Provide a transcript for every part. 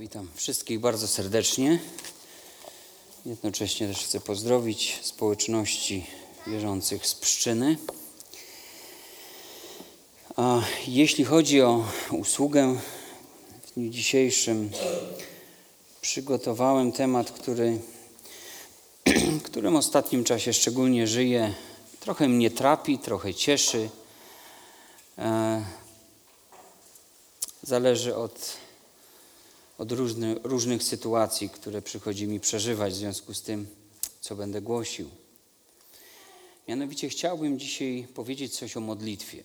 Witam wszystkich bardzo serdecznie. Jednocześnie też chcę pozdrowić społeczności wierzących z Pszczyny. A jeśli chodzi o usługę, w dniu dzisiejszym przygotowałem temat, którym w ostatnim czasie szczególnie żyję. Trochę mnie trapi, trochę cieszy. Zależy od różnych sytuacji, które przychodzi mi przeżywać w związku z tym, co będę głosił. Mianowicie chciałbym dzisiaj powiedzieć coś o modlitwie.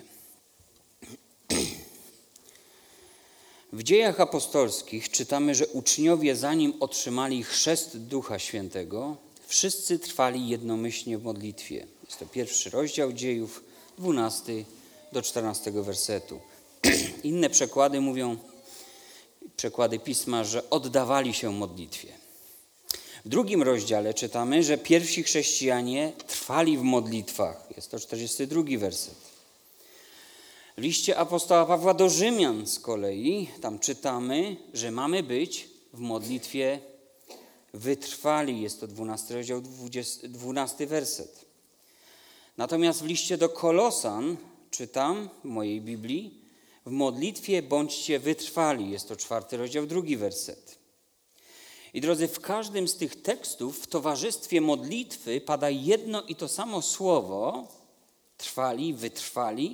W Dziejach Apostolskich czytamy, że uczniowie, zanim otrzymali chrzest Ducha Świętego, wszyscy trwali jednomyślnie w modlitwie. Jest to 1 rozdział Dziejów, 12 do 14 wersetu. Inne przekłady mówią, przekłady Pisma, że oddawali się modlitwie. W 2 rozdziale czytamy, że pierwsi chrześcijanie trwali w modlitwach. Jest to 42 werset. W liście apostoła Pawła do Rzymian z kolei, tam czytamy, że mamy być w modlitwie wytrwali. Jest to 12 rozdział, 12 werset. Natomiast w liście do Kolosan czytam w mojej Biblii, w modlitwie bądźcie wytrwali. Jest to 4 rozdział, 2 werset. I drodzy, w każdym z tych tekstów w towarzystwie modlitwy pada jedno i to samo słowo, trwali, wytrwali.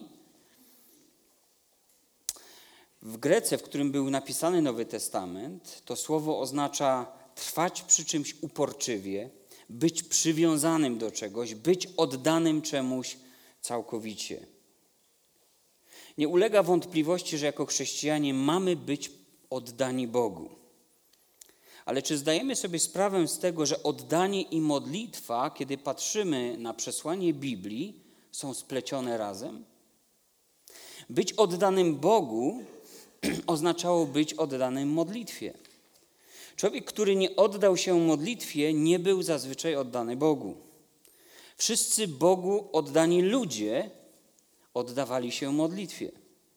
W Grece, w którym był napisany Nowy Testament, to słowo oznacza trwać przy czymś uporczywie, być przywiązanym do czegoś, być oddanym czemuś całkowicie. Nie ulega wątpliwości, że jako chrześcijanie mamy być oddani Bogu. Ale czy zdajemy sobie sprawę z tego, że oddanie i modlitwa, kiedy patrzymy na przesłanie Biblii, są splecione razem? Być oddanym Bogu oznaczało być oddanym modlitwie. Człowiek, który nie oddał się modlitwie, nie był zazwyczaj oddany Bogu. Wszyscy Bogu oddani ludzie oddawali się modlitwie.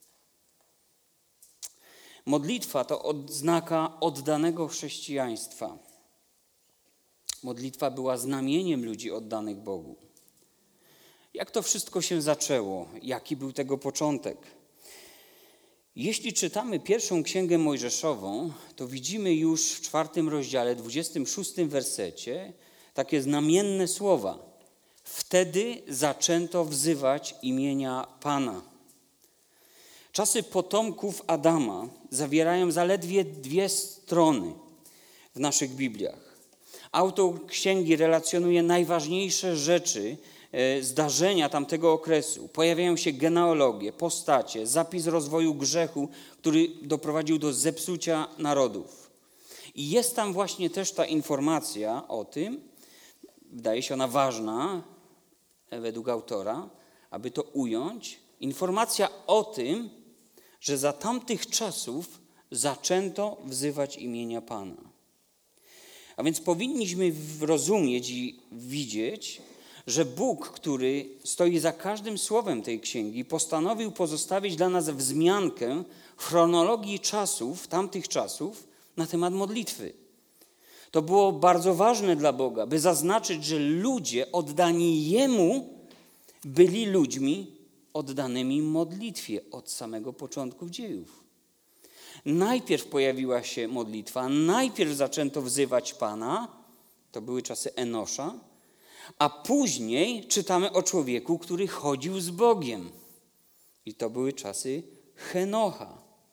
Modlitwa to odznaka oddanego chrześcijaństwa. Modlitwa była znamieniem ludzi oddanych Bogu. Jak to wszystko się zaczęło? Jaki był tego początek? Jeśli czytamy pierwszą Księgę Mojżeszową, to widzimy już w 4 rozdziale, 26 wersecie takie znamienne słowa. Wtedy zaczęto wzywać imienia Pana. Czasy potomków Adama zawierają zaledwie 2 strony w naszych Bibliach. Autor księgi relacjonuje najważniejsze rzeczy, zdarzenia tamtego okresu. Pojawiają się genealogie, postacie, zapis rozwoju grzechu, który doprowadził do zepsucia narodów. I jest tam właśnie też ta informacja o tym, wydaje się ona ważna według autora, aby to ująć, informacja o tym, że za tamtych czasów zaczęto wzywać imienia Pana. A więc powinniśmy rozumieć i widzieć, że Bóg, który stoi za każdym słowem tej księgi, postanowił pozostawić dla nas wzmiankę chronologii czasów, tamtych czasów, na temat modlitwy. To było bardzo ważne dla Boga, by zaznaczyć, że ludzie oddani Jemu byli ludźmi oddanymi modlitwie od samego początku dziejów. Najpierw pojawiła się modlitwa, najpierw zaczęto wzywać Pana, to były czasy Enosza, a później czytamy o człowieku, który chodził z Bogiem. I to były czasy Henocha.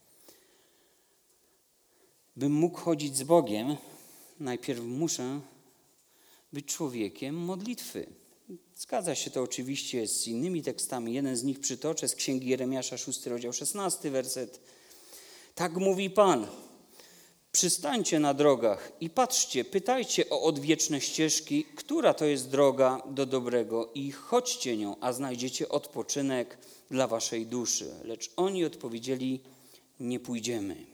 Bym mógł chodzić z Bogiem, najpierw muszę być człowiekiem modlitwy. Zgadza się to oczywiście z innymi tekstami. Jeden z nich przytoczę z Księgi Jeremiasza, 6 rozdział, 16 werset. Tak mówi Pan. Przystańcie na drogach i patrzcie, pytajcie o odwieczne ścieżki, która to jest droga do dobrego i chodźcie nią, a znajdziecie odpoczynek dla waszej duszy. Lecz oni odpowiedzieli, nie pójdziemy.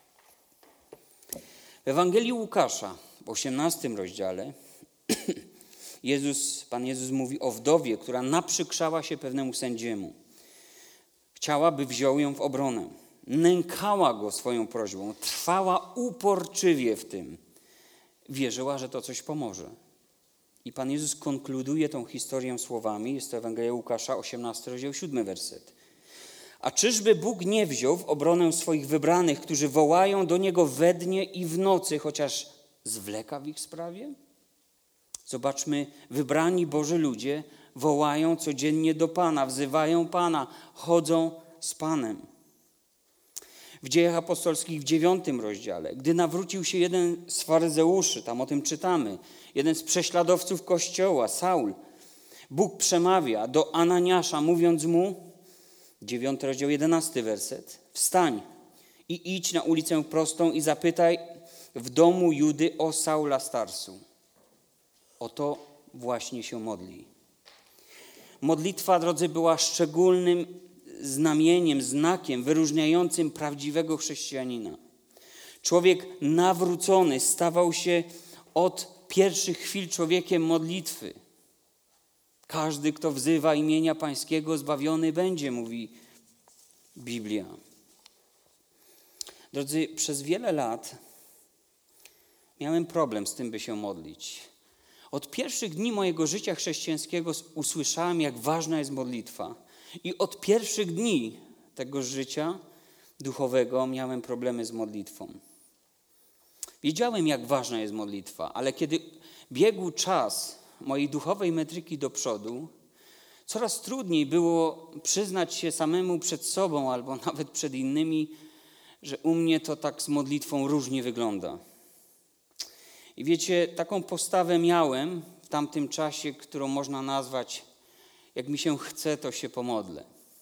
W Ewangelii Łukasza, w 18 rozdziale, Pan Jezus mówi o wdowie, która naprzykrzała się pewnemu sędziemu. Chciała, by wziął ją w obronę. nękała go swoją prośbą, trwała uporczywie w tym. Wierzyła, że to coś pomoże. I Pan Jezus konkluduje tą historię słowami, jest to Ewangelia Łukasza, 18 rozdział, 7 werset. A czyżby Bóg nie wziął w obronę swoich wybranych, którzy wołają do Niego we dnie i w nocy, chociaż zwleka w ich sprawie? Zobaczmy, wybrani Boży ludzie wołają codziennie do Pana, wzywają Pana, chodzą z Panem. W Dziejach Apostolskich w 9 rozdziale, gdy nawrócił się jeden z faryzeuszy, tam o tym czytamy, jeden z prześladowców Kościoła, Saul, Bóg przemawia do Ananiasza, mówiąc mu, 9 rozdział, 11 werset, wstań i idź na ulicę prostą i zapytaj w domu Judy o Saula z Tarsu. O to właśnie się modli. Modlitwa, drodzy, była szczególnym znamieniem, znakiem wyróżniającym prawdziwego chrześcijanina. Człowiek nawrócony stawał się od pierwszych chwil człowiekiem modlitwy. Każdy, kto wzywa imienia Pańskiego, zbawiony będzie, mówi Biblia. Drodzy, przez wiele lat miałem problem z tym, by się modlić. Od pierwszych dni mojego życia chrześcijańskiego usłyszałem, jak ważna jest modlitwa. I od pierwszych dni tego życia duchowego miałem problemy z modlitwą. Wiedziałem, jak ważna jest modlitwa, ale kiedy biegł czas mojej duchowej metryki do przodu, coraz trudniej było przyznać się samemu przed sobą albo nawet przed innymi, że u mnie to tak z modlitwą różnie wygląda. I wiecie, taką postawę miałem w tamtym czasie, którą można nazwać, jak mi się chce, to się pomodlę.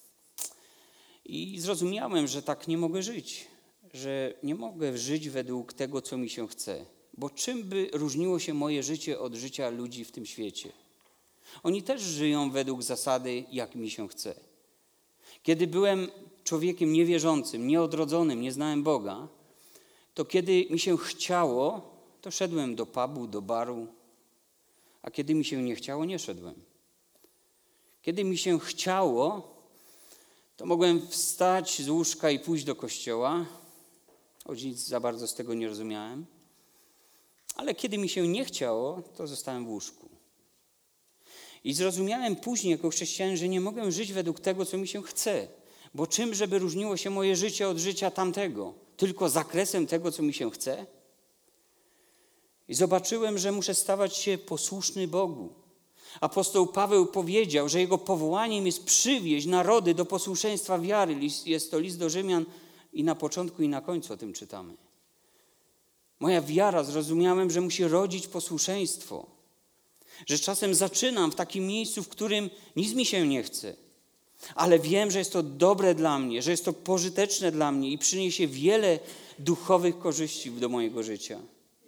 I zrozumiałem, że tak nie mogę żyć, że nie mogę żyć według tego, co mi się chce. Bo czym by różniło się moje życie od życia ludzi w tym świecie? Oni też żyją według zasady, jak mi się chce. Kiedy byłem człowiekiem niewierzącym, nieodrodzonym, nie znałem Boga, to kiedy mi się chciało, to szedłem do pubu, do baru, a kiedy mi się nie chciało, nie szedłem. Kiedy mi się chciało, to mogłem wstać z łóżka i pójść do kościoła, choć nic za bardzo z tego nie rozumiałem, ale kiedy mi się nie chciało, to zostałem w łóżku. I zrozumiałem później jako chrześcijanin, że nie mogę żyć według tego, co mi się chce, bo czym, żeby różniło się moje życie od życia tamtego? Tylko zakresem tego, co mi się chce? I zobaczyłem, że muszę stawać się posłuszny Bogu. Apostoł Paweł powiedział, że jego powołaniem jest przywieźć narody do posłuszeństwa wiary. Jest to list do Rzymian i na początku i na końcu o tym czytamy. Moja wiara, zrozumiałem, że musi rodzić posłuszeństwo. Że czasem zaczynam w takim miejscu, w którym nic mi się nie chce. Ale wiem, że jest to dobre dla mnie, że jest to pożyteczne dla mnie i przyniesie wiele duchowych korzyści do mojego życia.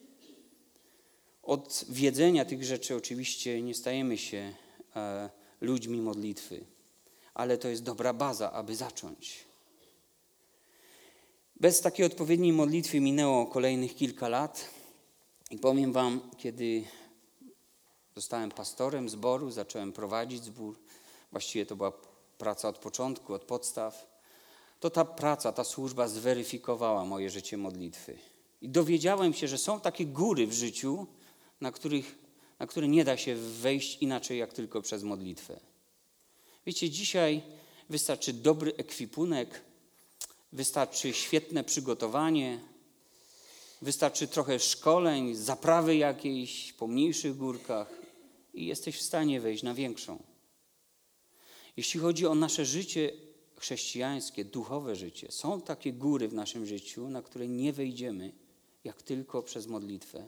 Od wiedzenia tych rzeczy oczywiście nie stajemy się ludźmi modlitwy, ale to jest dobra baza, aby zacząć. Bez takiej odpowiedniej modlitwy minęło kolejnych kilka lat i powiem wam, kiedy zostałem pastorem zboru, zacząłem prowadzić zbór, właściwie to była praca od początku, od podstaw, to ta praca, ta służba zweryfikowała moje życie modlitwy. I dowiedziałem się, że są takie góry w życiu, na które nie da się wejść inaczej jak tylko przez modlitwę. Wiecie, dzisiaj wystarczy dobry ekwipunek, wystarczy świetne przygotowanie, wystarczy trochę szkoleń, zaprawy jakiejś po mniejszych górkach i jesteś w stanie wejść na większą. Jeśli chodzi o nasze życie chrześcijańskie, duchowe życie, są takie góry w naszym życiu, na które nie wejdziemy jak tylko przez modlitwę.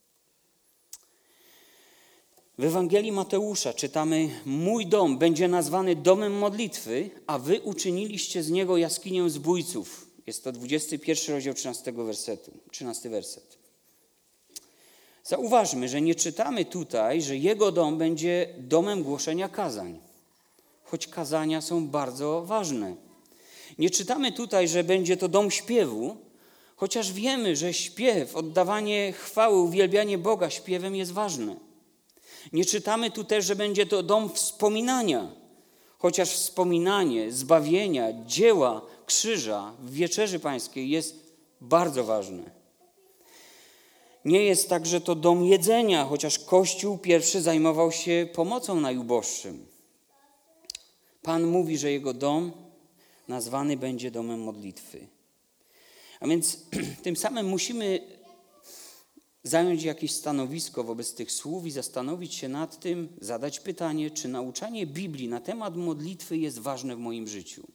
W Ewangelii Mateusza czytamy: mój dom będzie nazwany domem modlitwy, a wy uczyniliście z niego jaskinię zbójców. Jest to 21 rozdział 13 werset. Zauważmy, że nie czytamy tutaj, że jego dom będzie domem głoszenia kazań, choć kazania są bardzo ważne. Nie czytamy tutaj, że będzie to dom śpiewu, chociaż wiemy, że śpiew, oddawanie chwały, uwielbianie Boga śpiewem jest ważne. Nie czytamy tu też, że będzie to dom wspominania, chociaż wspominanie zbawienia, dzieła krzyża w wieczerzy pańskiej jest bardzo ważny. Nie jest tak, że to dom jedzenia, chociaż Kościół pierwszy zajmował się pomocą najuboższym. Pan mówi, że jego dom nazwany będzie domem modlitwy. A więc tym samym musimy zająć jakieś stanowisko wobec tych słów i zastanowić się nad tym, zadać pytanie, czy nauczanie Biblii na temat modlitwy jest ważne w moim życiu.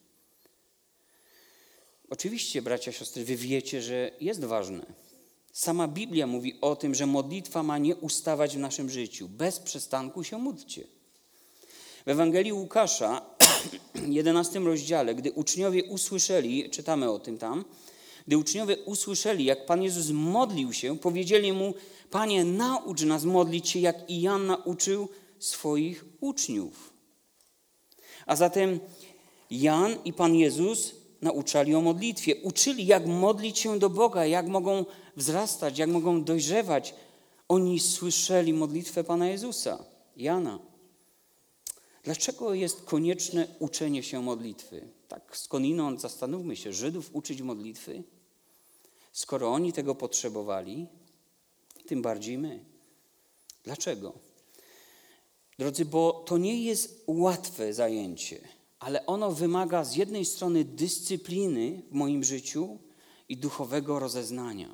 Oczywiście, bracia, siostry, wy wiecie, że jest ważne. Sama Biblia mówi o tym, że modlitwa ma nie ustawać w naszym życiu. Bez przestanku się módlcie. W Ewangelii Łukasza, 11 rozdziale, gdy uczniowie usłyszeli, czytamy o tym tam, gdy uczniowie usłyszeli, jak Pan Jezus modlił się, powiedzieli Mu: Panie, naucz nas modlić się, jak i Jan nauczył swoich uczniów. A zatem Jan i Pan Jezus nauczali o modlitwie. Uczyli, jak modlić się do Boga, jak mogą wzrastać, jak mogą dojrzewać. Oni słyszeli modlitwę Pana Jezusa, Jana. Dlaczego jest konieczne uczenie się modlitwy? Tak skądinąd zastanówmy się, Żydów uczyć modlitwy? Skoro oni tego potrzebowali, tym bardziej my. Dlaczego? Drodzy, bo to nie jest łatwe zajęcie, ale ono wymaga z jednej strony dyscypliny w moim życiu i duchowego rozeznania.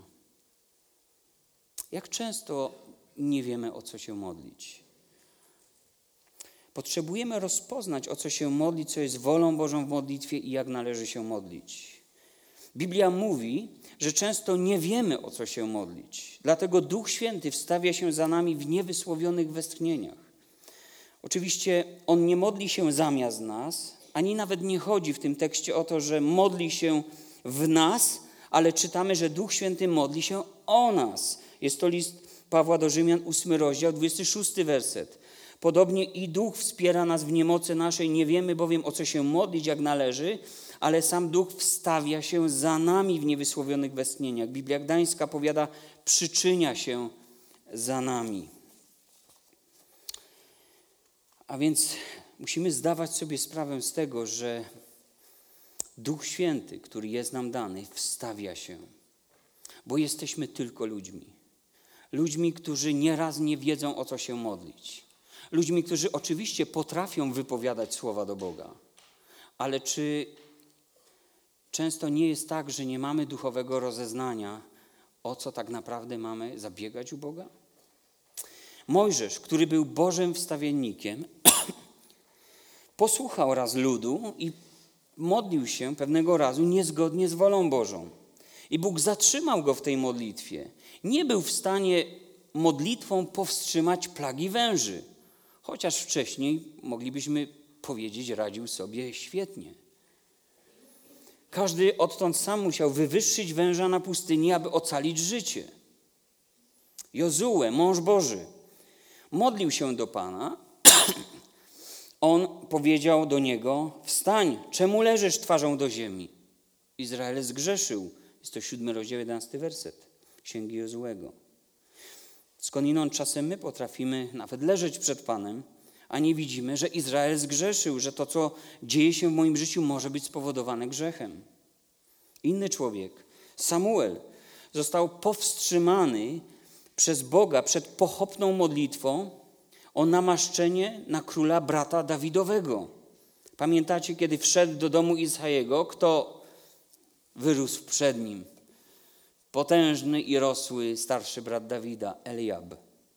Jak często nie wiemy, o co się modlić? Potrzebujemy rozpoznać, o co się modlić, co jest wolą Bożą w modlitwie i jak należy się modlić. Biblia mówi, że często nie wiemy, o co się modlić. Dlatego Duch Święty wstawia się za nami w niewysłowionych westchnieniach. Oczywiście On nie modli się zamiast nas, ani nawet nie chodzi w tym tekście o to, że modli się w nas, ale czytamy, że Duch Święty modli się o nas. Jest to list Pawła do Rzymian, 8 rozdział, 26 werset. Podobnie i Duch wspiera nas w niemocy naszej, nie wiemy bowiem, o co się modlić, jak należy, ale sam Duch wstawia się za nami w niewysłowionych westchnieniach. Biblia Gdańska powiada, przyczynia się za nami. A więc musimy zdawać sobie sprawę z tego, że Duch Święty, który jest nam dany, wstawia się, bo jesteśmy tylko ludźmi. Ludźmi, którzy nieraz nie wiedzą, o co się modlić. Ludźmi, którzy oczywiście potrafią wypowiadać słowa do Boga, ale czy często nie jest tak, że nie mamy duchowego rozeznania, o co tak naprawdę mamy zabiegać u Boga? Mojżesz, który był Bożym wstawiennikiem, posłuchał raz ludu i modlił się pewnego razu niezgodnie z wolą Bożą. I Bóg zatrzymał go w tej modlitwie. Nie był w stanie modlitwą powstrzymać plagi węży, chociaż wcześniej, moglibyśmy powiedzieć, radził sobie świetnie. Każdy odtąd sam musiał wywyższyć węża na pustyni, aby ocalić życie. Jozue, mąż Boży, modlił się do Pana. On powiedział do niego: wstań, czemu leżysz twarzą do ziemi? Izrael zgrzeszył. Jest to 7 rozdział, 11 werset Księgi Jozuego. Skądinąd czasem my potrafimy nawet leżeć przed Panem, a nie widzimy, że Izrael zgrzeszył, że to, co dzieje się w moim życiu, może być spowodowane grzechem. Inny człowiek, Samuel, został powstrzymany przez Boga przed pochopną modlitwą o namaszczenie na króla brata Dawidowego. Pamiętacie, kiedy wszedł do domu Isajego, kto wyrósł przed nim? Potężny i rosły starszy brat Dawida, Eliab.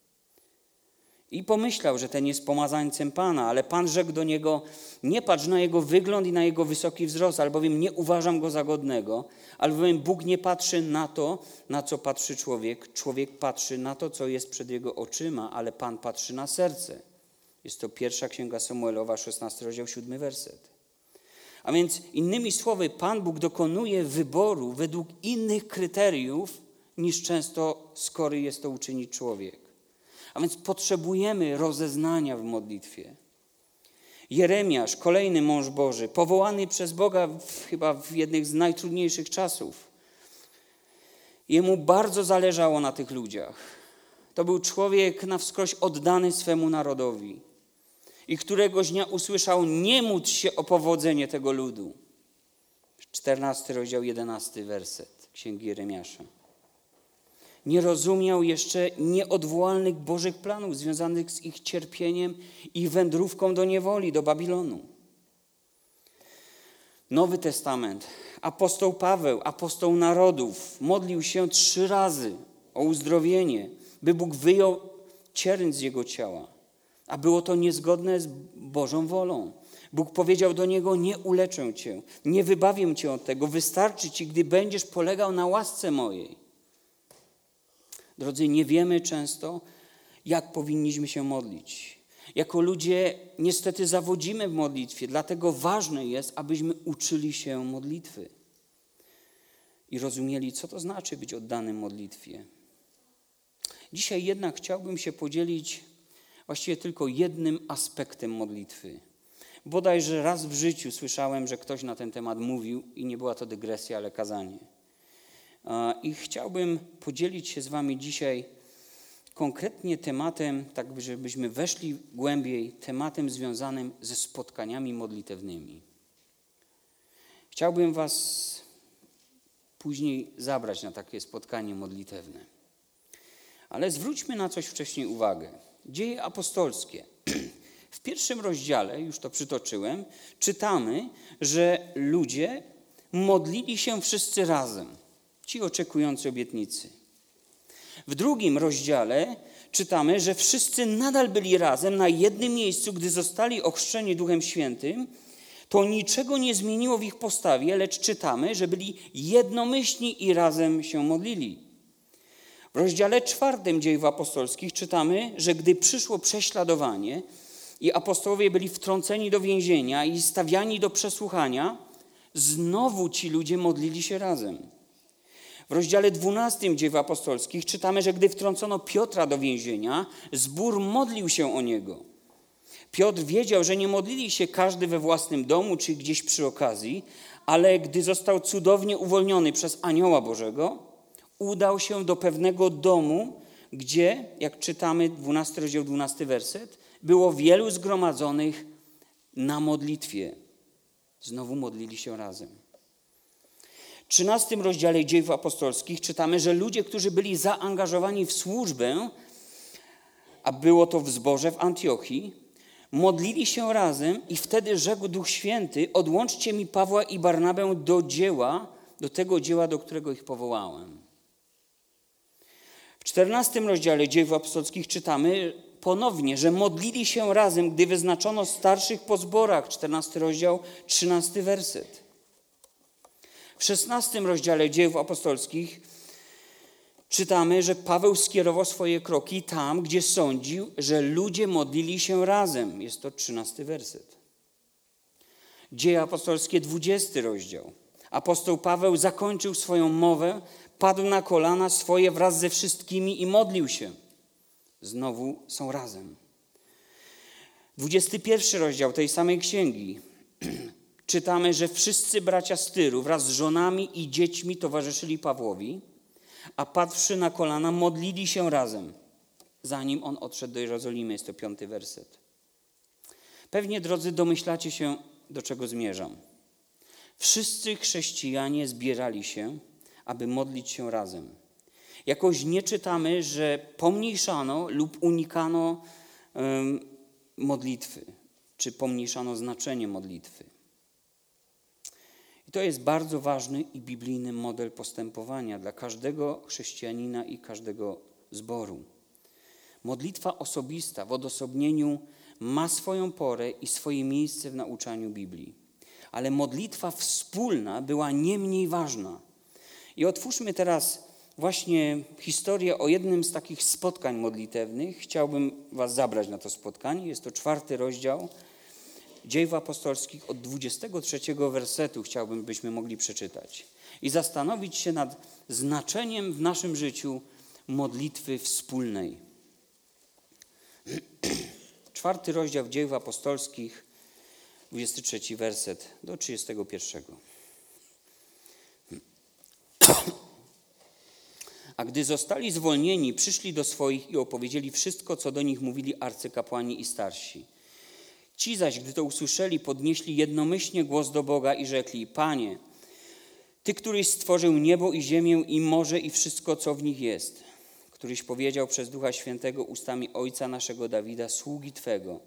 I pomyślał, że ten jest pomazańcem Pana, ale Pan rzekł do niego: nie patrz na jego wygląd i na jego wysoki wzrost, albowiem nie uważam go za godnego, albowiem Bóg nie patrzy na to, na co patrzy człowiek. Człowiek patrzy na to, co jest przed jego oczyma, ale Pan patrzy na serce. Jest to 1 Księga Samuelowa, 16 rozdział, 7 werset. A więc innymi słowy, Pan Bóg dokonuje wyboru według innych kryteriów, niż często skory jest to uczynić człowiek. A więc potrzebujemy rozeznania w modlitwie. Jeremiasz, kolejny mąż Boży, powołany przez Boga chyba w jednych z najtrudniejszych czasów. Jemu bardzo zależało na tych ludziach. To był człowiek na wskroś oddany swemu narodowi. I któregoś dnia usłyszał: nie módl się o powodzenie tego ludu. 14 rozdział, 11 werset Księgi Jeremiasza. Nie rozumiał jeszcze nieodwołalnych Bożych planów związanych z ich cierpieniem i wędrówką do niewoli, do Babilonu. Nowy Testament. Apostoł Paweł, apostoł narodów, modlił się 3 razy o uzdrowienie, by Bóg wyjął cierń z jego ciała. A było to niezgodne z Bożą wolą. Bóg powiedział do niego: nie uleczę cię, nie wybawię cię od tego, wystarczy ci, gdy będziesz polegał na łasce mojej. Drodzy, nie wiemy często, jak powinniśmy się modlić. Jako ludzie niestety zawodzimy w modlitwie, dlatego ważne jest, abyśmy uczyli się modlitwy i rozumieli, co to znaczy być oddanym modlitwie. Dzisiaj jednak chciałbym się podzielić właściwie tylko jednym aspektem modlitwy. Bodajże raz w życiu słyszałem, że ktoś na ten temat mówił i nie była to dygresja, ale kazanie. I chciałbym podzielić się z wami dzisiaj konkretnie tematem, tak żebyśmy weszli głębiej, tematem związanym ze spotkaniami modlitewnymi. Chciałbym was później zabrać na takie spotkanie modlitewne. Ale zwróćmy na coś wcześniej uwagę. Dzieje apostolskie. W 1 rozdziale, już to przytoczyłem, czytamy, że ludzie modlili się wszyscy razem, ci oczekujący obietnicy. W 2 rozdziale czytamy, że wszyscy nadal byli razem na jednym miejscu, gdy zostali ochrzczeni Duchem Świętym. To niczego nie zmieniło w ich postawie, lecz czytamy, że byli jednomyślni i razem się modlili. W rozdziale 4 Dziejów Apostolskich czytamy, że gdy przyszło prześladowanie i apostołowie byli wtrąceni do więzienia i stawiani do przesłuchania, znowu ci ludzie modlili się razem. W rozdziale 12 Dziejów Apostolskich czytamy, że gdy wtrącono Piotra do więzienia, zbór modlił się o niego. Piotr wiedział, że nie modlili się każdy we własnym domu czy gdzieś przy okazji, ale gdy został cudownie uwolniony przez anioła Bożego, udał się do pewnego domu, gdzie, jak czytamy 12 rozdział 12 werset, było wielu zgromadzonych na modlitwie. Znowu modlili się razem. W 13 rozdziale Dziejów Apostolskich czytamy, że ludzie, którzy byli zaangażowani w służbę, a było to w zborze w Antiochii, modlili się razem i wtedy rzekł Duch Święty: odłączcie mi Pawła i Barnabę do tego dzieła, do którego ich powołałem. W 14 rozdziale Dziejów Apostolskich czytamy ponownie, że modlili się razem, gdy wyznaczono starszych po zborach. 14 rozdział, 13 werset. W 16 rozdziale Dziejów Apostolskich czytamy, że Paweł skierował swoje kroki tam, gdzie sądził, że ludzie modlili się razem. Jest to 13 werset. Dzieje apostolskie, 20 rozdział. Apostoł Paweł zakończył swoją mowę, padł na kolana swoje wraz ze wszystkimi i modlił się. Znowu są razem. 21 rozdział tej samej księgi. Czytamy, że wszyscy bracia z Tyru wraz z żonami i dziećmi towarzyszyli Pawłowi, a padłszy na kolana modlili się razem, zanim on odszedł do Jerozolimy. Jest to 5 werset. Pewnie, drodzy, domyślacie się, do czego zmierzam. Wszyscy chrześcijanie zbierali się, aby modlić się razem. Jakoś nie czytamy, że pomniejszano lub unikano modlitwy, czy pomniejszano znaczenie modlitwy. I to jest bardzo ważny i biblijny model postępowania dla każdego chrześcijanina i każdego zboru. Modlitwa osobista w odosobnieniu ma swoją porę i swoje miejsce w nauczaniu Biblii. Ale modlitwa wspólna była nie mniej ważna. I otwórzmy teraz właśnie historię o jednym z takich spotkań modlitewnych. Chciałbym was zabrać na to spotkanie. Jest to 4 rozdział Dziejów Apostolskich od 23 wersetu chciałbym, byśmy mogli przeczytać. I zastanowić się nad znaczeniem w naszym życiu modlitwy wspólnej. 4 rozdział Dziejów Apostolskich, 23 werset do 31. A gdy zostali zwolnieni, przyszli do swoich i opowiedzieli wszystko, co do nich mówili arcykapłani i starsi. Ci zaś, gdy to usłyszeli, podnieśli jednomyślnie głos do Boga i rzekli: Panie, Ty, któryś stworzył niebo i ziemię i morze i wszystko, co w nich jest, któryś powiedział przez Ducha Świętego ustami ojca naszego Dawida, sługi Twego.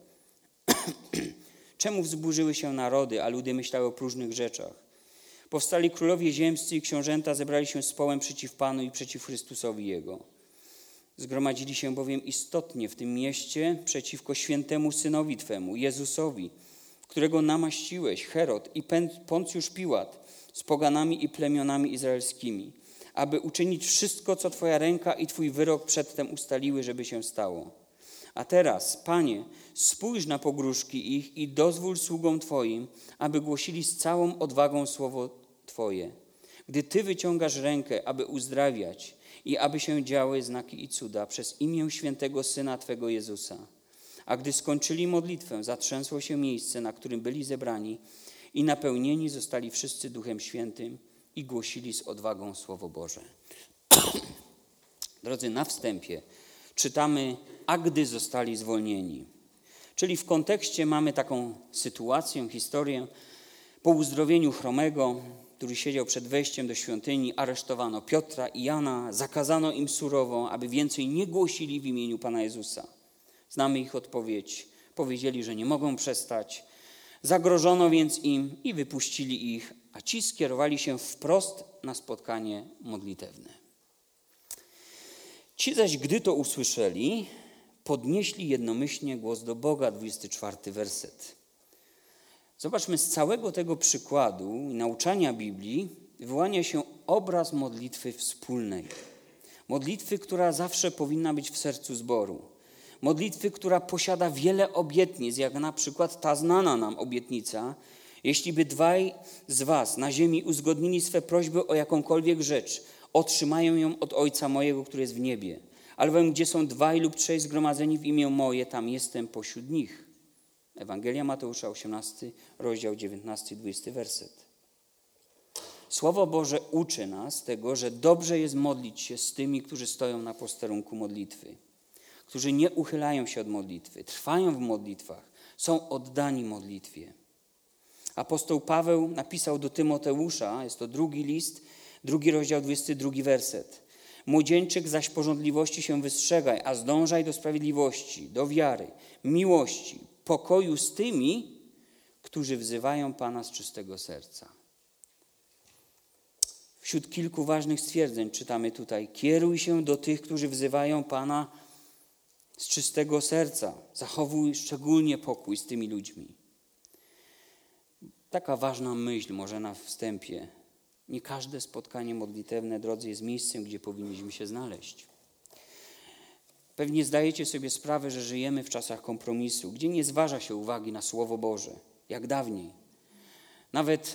Czemu wzburzyły się narody, a ludy myślały o próżnych rzeczach? Powstali królowie ziemscy i książęta zebrali się z połem przeciw Panu i przeciw Chrystusowi Jego. Zgromadzili się bowiem istotnie w tym mieście przeciwko świętemu Synowi Twemu, Jezusowi, którego namaściłeś, Herod i Poncjusz Piłat, z poganami i plemionami izraelskimi, aby uczynić wszystko, co Twoja ręka i Twój wyrok przedtem ustaliły, żeby się stało. A teraz, Panie, spójrz na pogróżki ich i dozwól sługom Twoim, aby głosili z całą odwagą słowo Twoje. Gdy Ty wyciągasz rękę, aby uzdrawiać i aby się działy znaki i cuda przez imię świętego Syna Twego Jezusa. A gdy skończyli modlitwę, zatrzęsło się miejsce, na którym byli zebrani i napełnieni zostali wszyscy Duchem Świętym i głosili z odwagą Słowo Boże. Drodzy, na wstępie czytamy, a gdy zostali zwolnieni. Czyli w kontekście mamy taką sytuację, historię. Po uzdrowieniu chromego, który siedział przed wejściem do świątyni, aresztowano Piotra i Jana, zakazano im surowo, aby więcej nie głosili w imieniu Pana Jezusa. Znamy ich odpowiedź. Powiedzieli, że nie mogą przestać. Zagrożono więc im i wypuścili ich, a ci skierowali się wprost na spotkanie modlitewne. Ci zaś, gdy to usłyszeli, podnieśli jednomyślnie głos do Boga, 24 werset. Zobaczmy, z całego tego przykładu i nauczania Biblii wyłania się obraz modlitwy wspólnej. Modlitwy, która zawsze powinna być w sercu zboru. Modlitwy, która posiada wiele obietnic, jak na przykład ta znana nam obietnica. Jeśli by dwaj z was na ziemi uzgodnili swe prośby o jakąkolwiek rzecz, otrzymają ją od Ojca mojego, który jest w niebie. Albowiem gdzie są dwaj lub trzej zgromadzeni w imię moje, tam jestem pośród nich. Ewangelia Mateusza, 18, rozdział 19, 20 werset. Słowo Boże uczy nas tego, że dobrze jest modlić się z tymi, którzy stoją na posterunku modlitwy, którzy nie uchylają się od modlitwy, trwają w modlitwach, są oddani modlitwie. Apostoł Paweł napisał do Tymoteusza, jest to drugi list, 2 rozdział, 22 werset. Młodzieńczyk zaś pożądliwości się wystrzegaj, a zdążaj do sprawiedliwości, do wiary, miłości, pokoju z tymi, którzy wzywają Pana z czystego serca. Wśród kilku ważnych stwierdzeń czytamy tutaj: kieruj się do tych, którzy wzywają Pana z czystego serca. Zachowuj szczególnie pokój z tymi ludźmi. Taka ważna myśl może na wstępie. Nie każde spotkanie modlitewne, drodzy, jest miejscem, gdzie powinniśmy się znaleźć. Pewnie zdajecie sobie sprawę, że żyjemy w czasach kompromisu, gdzie nie zważa się uwagi na Słowo Boże, jak dawniej. Nawet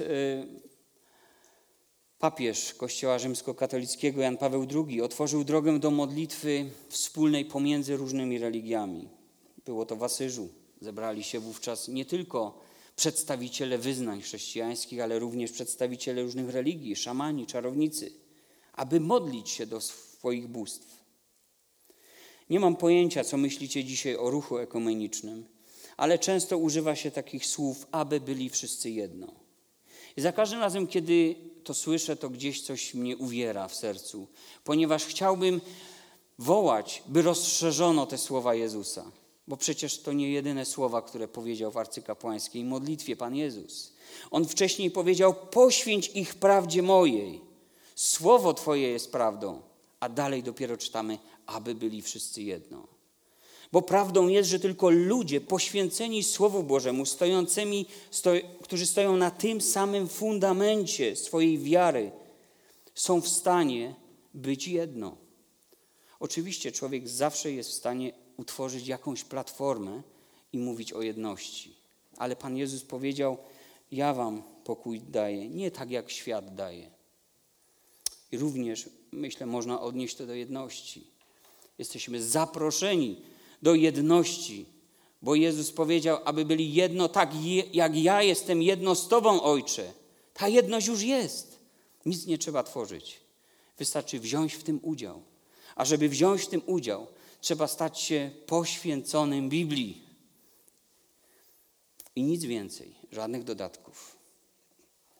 papież Kościoła Rzymskokatolickiego Jan Paweł II otworzył drogę do modlitwy wspólnej pomiędzy różnymi religiami. Było to w Asyżu. Zebrali się wówczas nie tylko przedstawiciele wyznań chrześcijańskich, ale również przedstawiciele różnych religii, szamani, czarownicy, aby modlić się do swoich bóstw. Nie mam pojęcia, co myślicie dzisiaj o ruchu ekumenicznym, ale często używa się takich słów, aby byli wszyscy jedno. I za każdym razem, kiedy to słyszę, to gdzieś coś mnie uwiera w sercu, ponieważ chciałbym wołać, by rozszerzono te słowa Jezusa. Bo przecież to nie jedyne słowa, które powiedział w arcykapłańskiej modlitwie Pan Jezus. On wcześniej powiedział: poświęć ich prawdzie mojej. Słowo Twoje jest prawdą. A dalej dopiero czytamy: aby byli wszyscy jedno. Bo prawdą jest, że tylko ludzie poświęceni Słowu Bożemu, którzy stoją na tym samym fundamencie swojej wiary, są w stanie być jedno. Oczywiście człowiek zawsze jest w stanie utworzyć jakąś platformę i mówić o jedności. Ale Pan Jezus powiedział: ja wam pokój daję, nie tak jak świat daje. I również, myślę, można odnieść to do jedności. Jesteśmy zaproszeni do jedności, bo Jezus powiedział, aby byli jedno, tak jak ja jestem jedno z Tobą, Ojcze. Ta jedność już jest. Nic nie trzeba tworzyć. Wystarczy wziąć w tym udział. A żeby wziąć w tym udział, trzeba stać się poświęconym Biblii. I nic więcej, żadnych dodatków.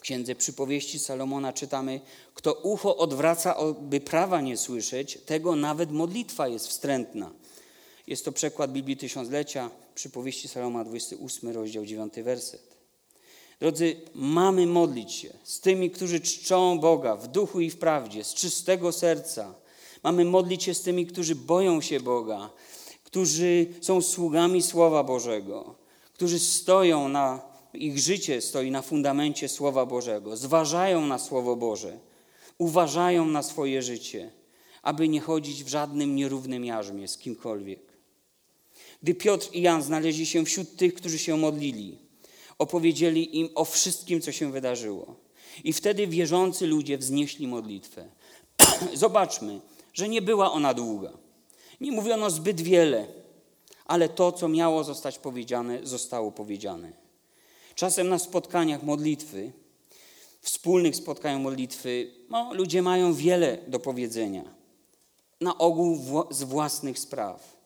Księdze Przypowieści Salomona czytamy: kto ucho odwraca, by prawa nie słyszeć, tego nawet modlitwa jest wstrętna. Jest to przekład Biblii Tysiąclecia, Przypowieści Salomona, 28 rozdział, 9 werset. Drodzy, mamy modlić się z tymi, którzy czczą Boga w duchu i w prawdzie, z czystego serca. Mamy modlić się z tymi, którzy boją się Boga, którzy są sługami Słowa Bożego, którzy ich życie stoi na fundamencie Słowa Bożego, zważają na Słowo Boże, uważają na swoje życie, aby nie chodzić w żadnym nierównym jarzmie z kimkolwiek. Gdy Piotr i Jan znaleźli się wśród tych, którzy się modlili, opowiedzieli im o wszystkim, co się wydarzyło. I wtedy wierzący ludzie wznieśli modlitwę. Zobaczmy, że nie była ona długa. Nie mówiono zbyt wiele, ale to, co miało zostać powiedziane, zostało powiedziane. Czasem na spotkaniach modlitwy, wspólnych spotkaniach modlitwy, ludzie mają wiele do powiedzenia. Na ogół z własnych spraw.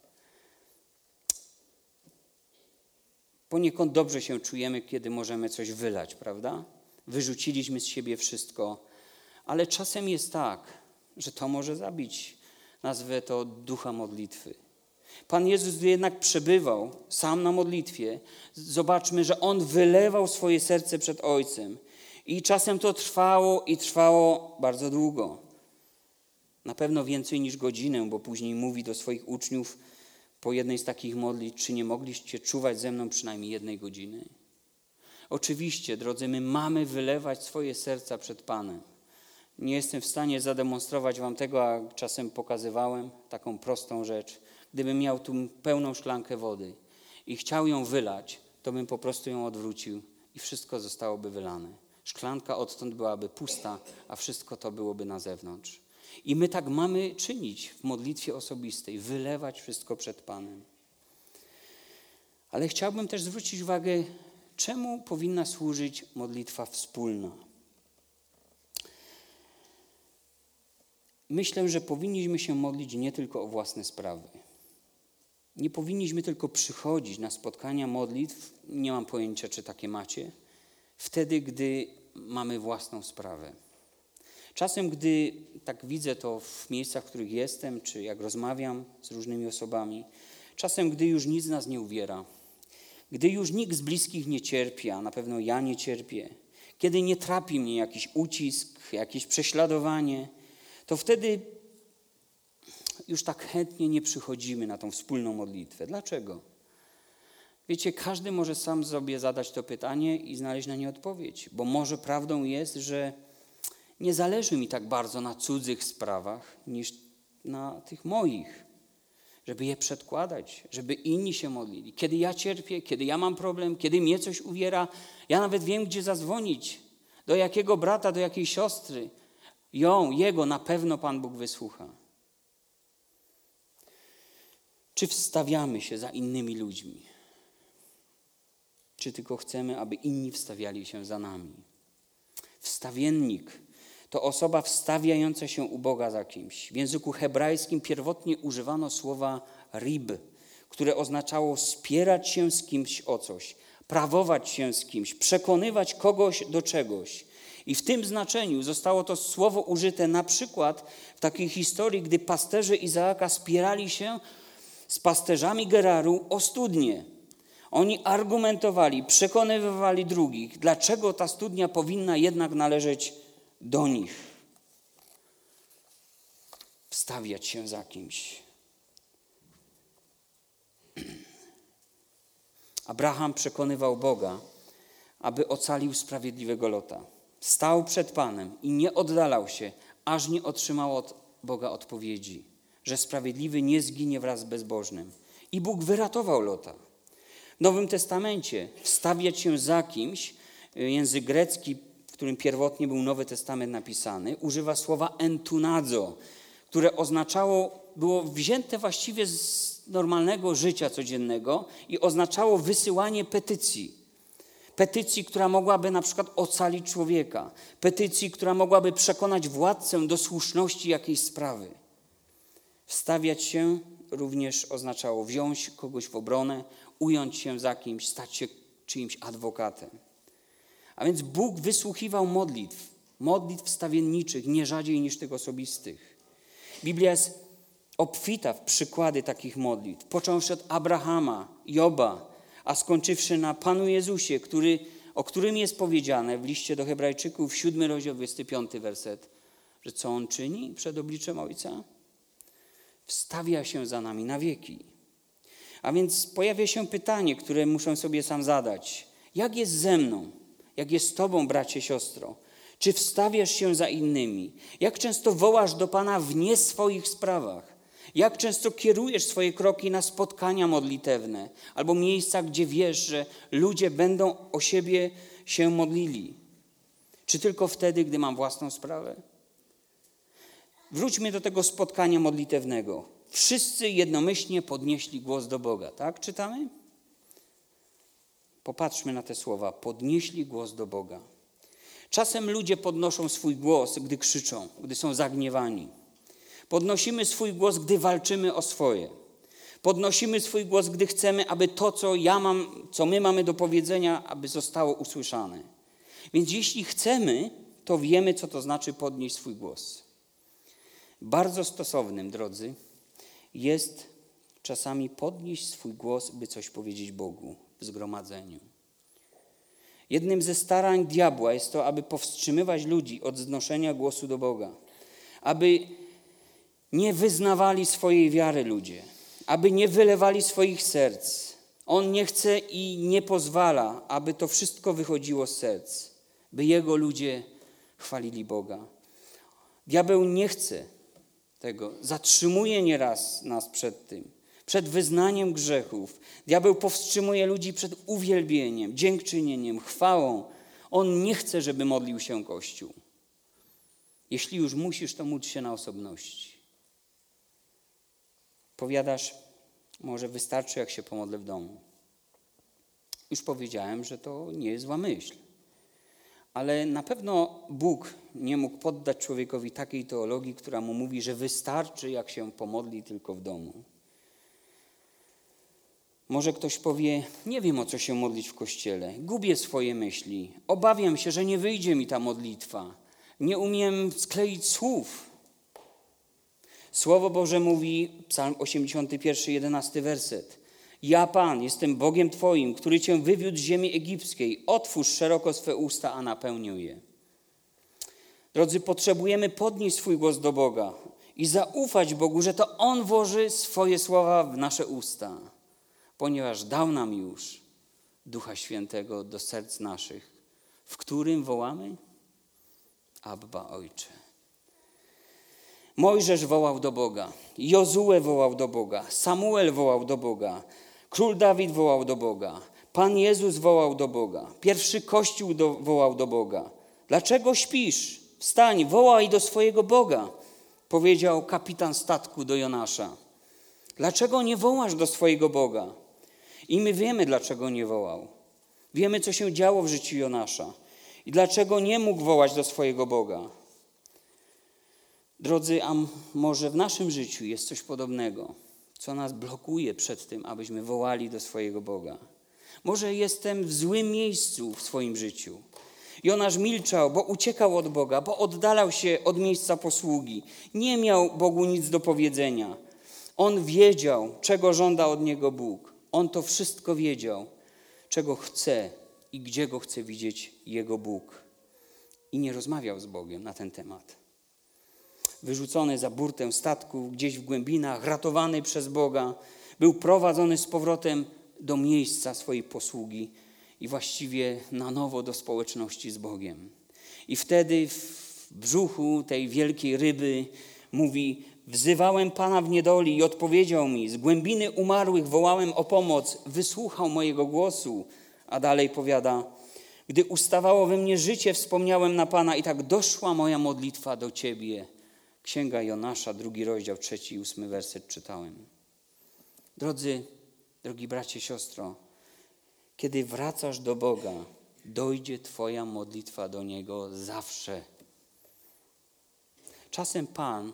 Poniekąd dobrze się czujemy, kiedy możemy coś wylać, prawda? Wyrzuciliśmy z siebie wszystko, ale czasem jest tak, że to może zabić, nazwę to, ducha modlitwy. Pan Jezus, gdy jednak przebywał sam na modlitwie, zobaczmy, że On wylewał swoje serce przed Ojcem. I czasem to trwało bardzo długo. Na pewno więcej niż godzinę, bo później mówi do swoich uczniów po jednej z takich modlitw: czy nie mogliście czuwać ze mną przynajmniej 1 godziny? Oczywiście, drodzy, my mamy wylewać swoje serca przed Panem. Nie jestem w stanie zademonstrować wam tego, a czasem pokazywałem taką prostą rzecz. Gdybym miał tu pełną szklankę wody i chciał ją wylać, to bym po prostu ją odwrócił i wszystko zostałoby wylane. Szklanka odtąd byłaby pusta, a wszystko to byłoby na zewnątrz. I my tak mamy czynić w modlitwie osobistej, wylewać wszystko przed Panem. Ale chciałbym też zwrócić uwagę, czemu powinna służyć modlitwa wspólna. Myślę, że powinniśmy się modlić nie tylko o własne sprawy. Nie powinniśmy tylko przychodzić na spotkania modlitw, nie mam pojęcia, czy takie macie, wtedy, gdy mamy własną sprawę. Czasem, gdy tak widzę to w miejscach, w których jestem, czy jak rozmawiam z różnymi osobami, czasem, gdy już nic nas nie uwiera, gdy już nikt z bliskich nie cierpi, a na pewno ja nie cierpię, kiedy nie trapi mnie jakiś ucisk, jakieś prześladowanie, to wtedy już tak chętnie nie przychodzimy na tą wspólną modlitwę. Dlaczego? Wiecie, każdy może sam sobie zadać to pytanie i znaleźć na nie odpowiedź, bo może prawdą jest, że nie zależy mi tak bardzo na cudzych sprawach niż na tych moich, żeby je przedkładać, żeby inni się modlili. Kiedy ja cierpię, kiedy ja mam problem, kiedy mnie coś uwiera, ja nawet wiem, gdzie zadzwonić, do jakiego brata, do jakiej siostry. Jego na pewno Pan Bóg wysłucha. Czy wstawiamy się za innymi ludźmi? Czy tylko chcemy, aby inni wstawiali się za nami? Wstawiennik to osoba wstawiająca się u Boga za kimś. W języku hebrajskim pierwotnie używano słowa rib, które oznaczało spierać się z kimś o coś, prawować się z kimś, przekonywać kogoś do czegoś. I w tym znaczeniu zostało to słowo użyte na przykład w takiej historii, gdy pasterze Izaaka spierali się z pasterzami Geraru o studnię. Oni argumentowali, przekonywali drugich, dlaczego ta studnia powinna jednak należeć do nich. Wstawiać się za kimś. Abraham przekonywał Boga, aby ocalił sprawiedliwego Lota. Stał przed Panem i nie oddalał się, aż nie otrzymał od Boga odpowiedzi, że sprawiedliwy nie zginie wraz z bezbożnym. I Bóg wyratował Lota. W Nowym Testamencie wstawiać się za kimś, język grecki, w którym pierwotnie był Nowy Testament napisany, używa słowa entunazo, które było wzięte właściwie z normalnego życia codziennego i oznaczało wysyłanie petycji. Petycji, która mogłaby na przykład ocalić człowieka. Petycji, która mogłaby przekonać władcę do słuszności jakiejś sprawy. Wstawiać się również oznaczało wziąć kogoś w obronę, ująć się za kimś, stać się czyimś adwokatem. A więc Bóg wysłuchiwał modlitw stawienniczych, nie rzadziej niż tych osobistych. Biblia jest obfita w przykłady takich modlitw, począwszy od Abrahama, Joba, a skończywszy na Panu Jezusie, o którym jest powiedziane w liście do Hebrajczyków, 7 rozdział, 25 werset, że co On czyni przed obliczem Ojca? Wstawia się za nami na wieki. A więc pojawia się pytanie, które muszę sobie sam zadać. Jak jest ze mną? Jak jest z Tobą, bracie, siostro? Czy wstawiasz się za innymi? Jak często wołasz do Pana w nie swoich sprawach? Jak często kierujesz swoje kroki na spotkania modlitewne albo miejsca, gdzie wiesz, że ludzie będą o siebie się modlili? Czy tylko wtedy, gdy mam własną sprawę? Wróćmy do tego spotkania modlitewnego. Wszyscy jednomyślnie podnieśli głos do Boga. Tak czytamy? Popatrzmy na te słowa. Podnieśli głos do Boga. Czasem ludzie podnoszą swój głos, gdy krzyczą, gdy są zagniewani. Podnosimy swój głos, gdy walczymy o swoje. Podnosimy swój głos, gdy chcemy, aby to, co my mamy do powiedzenia, aby zostało usłyszane. Więc jeśli chcemy, to wiemy, co to znaczy podnieść swój głos. Bardzo stosownym, drodzy, jest czasami podnieść swój głos, by coś powiedzieć Bogu w zgromadzeniu. Jednym ze starań diabła jest to, aby powstrzymywać ludzi od znoszenia głosu do Boga. Aby nie wyznawali swojej wiary ludzie. Aby nie wylewali swoich serc. On nie chce i nie pozwala, aby to wszystko wychodziło z serc. By Jego ludzie chwalili Boga. Diabeł nie chce tego. Zatrzymuje nieraz nas przed tym. Przed wyznaniem grzechów. Diabeł powstrzymuje ludzi przed uwielbieniem, dziękczynieniem, chwałą. On nie chce, żeby modlił się Kościół. Jeśli już musisz, to módl się na osobności. Powiadasz, może wystarczy, jak się pomodlę w domu. Już powiedziałem, że to nie jest zła myśl. Ale na pewno Bóg nie mógł poddać człowiekowi takiej teologii, która mu mówi, że wystarczy, jak się pomodli tylko w domu. Może ktoś powie, nie wiem, o co się modlić w kościele. Gubię swoje myśli. Obawiam się, że nie wyjdzie mi ta modlitwa. Nie umiem skleić słów. Słowo Boże mówi, Psalm 81, 11 werset. Ja, Pan, jestem Bogiem Twoim, który Cię wywiódł z ziemi egipskiej. Otwórz szeroko swe usta, a napełnię je. Drodzy, potrzebujemy podnieść swój głos do Boga i zaufać Bogu, że to On włoży swoje słowa w nasze usta, ponieważ dał nam już Ducha Świętego do serc naszych, w którym wołamy Abba, Ojcze. Mojżesz wołał do Boga, Jozue wołał do Boga, Samuel wołał do Boga, król Dawid wołał do Boga, Pan Jezus wołał do Boga, pierwszy Kościół wołał do Boga. Dlaczego śpisz? Wstań, wołaj do swojego Boga, powiedział kapitan statku do Jonasza. Dlaczego nie wołasz do swojego Boga? I my wiemy, dlaczego nie wołał. Wiemy, co się działo w życiu Jonasza i dlaczego nie mógł wołać do swojego Boga. Drodzy, a może w naszym życiu jest coś podobnego, co nas blokuje przed tym, abyśmy wołali do swojego Boga. Może jestem w złym miejscu w swoim życiu. Jonasz milczał, bo uciekał od Boga, bo oddalał się od miejsca posługi. Nie miał Bogu nic do powiedzenia. On wiedział, czego żąda od niego Bóg. On to wszystko wiedział, czego chce i gdzie go chce widzieć jego Bóg. I nie rozmawiał z Bogiem na ten temat. Wyrzucony za burtę statku gdzieś w głębinach, ratowany przez Boga, był prowadzony z powrotem do miejsca swojej posługi i właściwie na nowo do społeczności z Bogiem. I wtedy w brzuchu tej wielkiej ryby mówi: wzywałem Pana w niedoli i odpowiedział mi, z głębiny umarłych wołałem o pomoc, wysłuchał mojego głosu. A dalej powiada: gdy ustawało we mnie życie, wspomniałem na Pana i tak doszła moja modlitwa do Ciebie. Księga Jonasza, 2 rozdział, 3 i 8 werset czytałem. Drogi bracie, siostro, kiedy wracasz do Boga, dojdzie Twoja modlitwa do Niego zawsze. Czasem Pan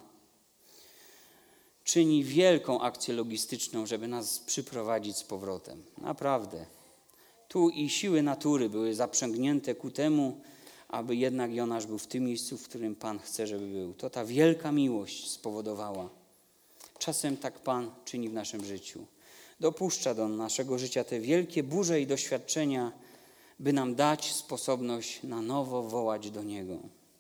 czyni wielką akcję logistyczną, żeby nas przyprowadzić z powrotem. Naprawdę. Tu i siły natury były zaprzęgnięte ku temu, aby jednak Jonasz był w tym miejscu, w którym Pan chce, żeby był. To ta wielka miłość spowodowała. Czasem tak Pan czyni w naszym życiu. Dopuszcza do naszego życia te wielkie burze i doświadczenia, by nam dać sposobność na nowo wołać do Niego.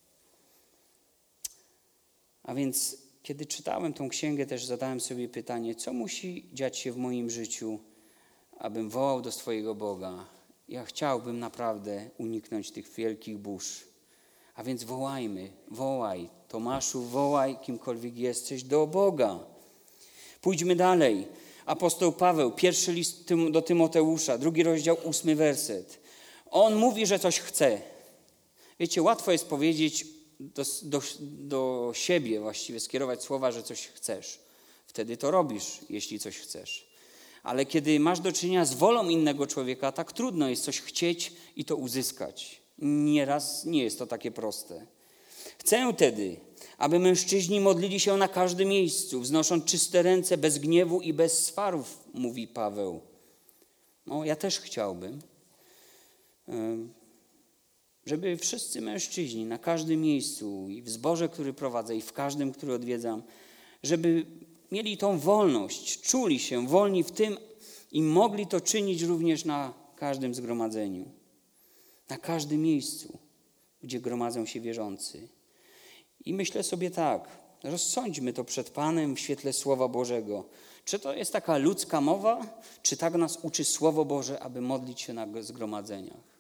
A więc, kiedy czytałem tą księgę, też zadałem sobie pytanie, co musi dziać się w moim życiu, abym wołał do swojego Boga. Ja chciałbym naprawdę uniknąć tych wielkich burz. A więc wołajmy, wołaj, Tomaszu, wołaj, kimkolwiek jesteś, do Boga. Pójdźmy dalej. Apostoł Paweł, pierwszy list do Tymoteusza, 2 rozdział, 8 werset. On mówi, że coś chce. Wiecie, łatwo jest powiedzieć do siebie właściwie, skierować słowa, że coś chcesz. Wtedy to robisz, jeśli coś chcesz. Ale kiedy masz do czynienia z wolą innego człowieka, tak trudno jest coś chcieć i to uzyskać. Nieraz nie jest to takie proste. Chcę tedy, aby mężczyźni modlili się na każdym miejscu, wznosząc czyste ręce, bez gniewu i bez swarów, mówi Paweł. No, ja też chciałbym, żeby wszyscy mężczyźni na każdym miejscu i w zborze, który prowadzę, i w każdym, który odwiedzam, żeby mieli tą wolność, czuli się wolni w tym i mogli to czynić również na każdym zgromadzeniu, na każdym miejscu, gdzie gromadzą się wierzący. I myślę sobie tak, rozsądźmy to przed Panem w świetle Słowa Bożego. Czy to jest taka ludzka mowa, czy tak nas uczy Słowo Boże, aby modlić się na zgromadzeniach?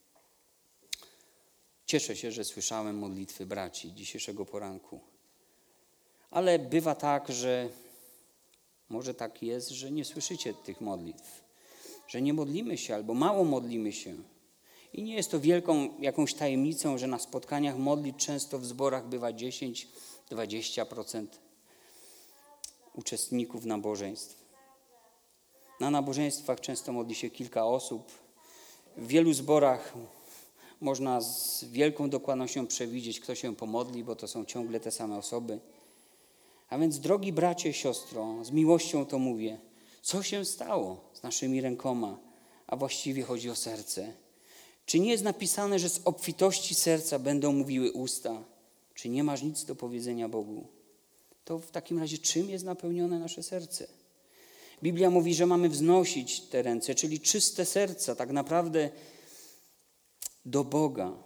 Cieszę się, że słyszałem modlitwy braci dzisiejszego poranku. Ale bywa tak, że może tak jest, że nie słyszycie tych modlitw, że nie modlimy się albo mało modlimy się. I nie jest to wielką jakąś tajemnicą, że na spotkaniach modlitw często w zborach bywa 10-20% uczestników nabożeństw. Na nabożeństwach często modli się kilka osób. W wielu zborach można z wielką dokładnością przewidzieć, kto się pomodli, bo to są ciągle te same osoby. A więc, drogi bracie, siostro, z miłością to mówię, co się stało z naszymi rękoma, a właściwie chodzi o serce. Czy nie jest napisane, że z obfitości serca będą mówiły usta? Czy nie masz nic do powiedzenia Bogu? To w takim razie czym jest napełnione nasze serce? Biblia mówi, że mamy wznosić te ręce, czyli czyste serca, tak naprawdę do Boga.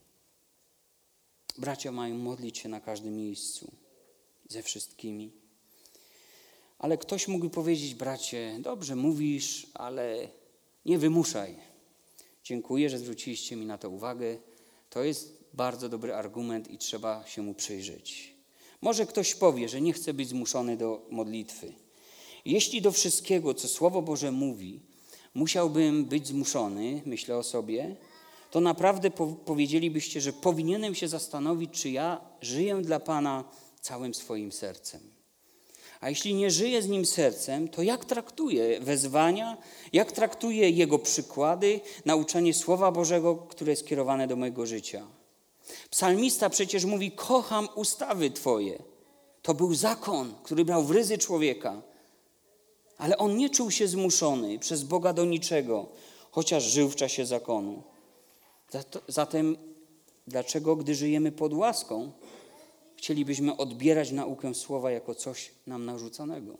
Bracia mają modlić się na każdym miejscu, ze wszystkimi. Ale ktoś mógłby powiedzieć, bracie, dobrze mówisz, ale nie wymuszaj. Dziękuję, że zwróciliście mi na to uwagę. To jest bardzo dobry argument i trzeba się mu przyjrzeć. Może ktoś powie, że nie chce być zmuszony do modlitwy. Jeśli do wszystkiego, co Słowo Boże mówi, musiałbym być zmuszony, myślę o sobie, to naprawdę powiedzielibyście, że powinienem się zastanowić, czy ja żyję dla Pana całym swoim sercem. A jeśli nie żyję z Nim sercem, to jak traktuję wezwania, jak traktuję Jego przykłady, nauczanie Słowa Bożego, które jest kierowane do mojego życia. Psalmista przecież mówi, kocham ustawy Twoje. To był zakon, który brał w ryzy człowieka. Ale on nie czuł się zmuszony przez Boga do niczego, chociaż żył w czasie zakonu. Zatem dlaczego, gdy żyjemy pod łaską, chcielibyśmy odbierać naukę Słowa jako coś nam narzuconego?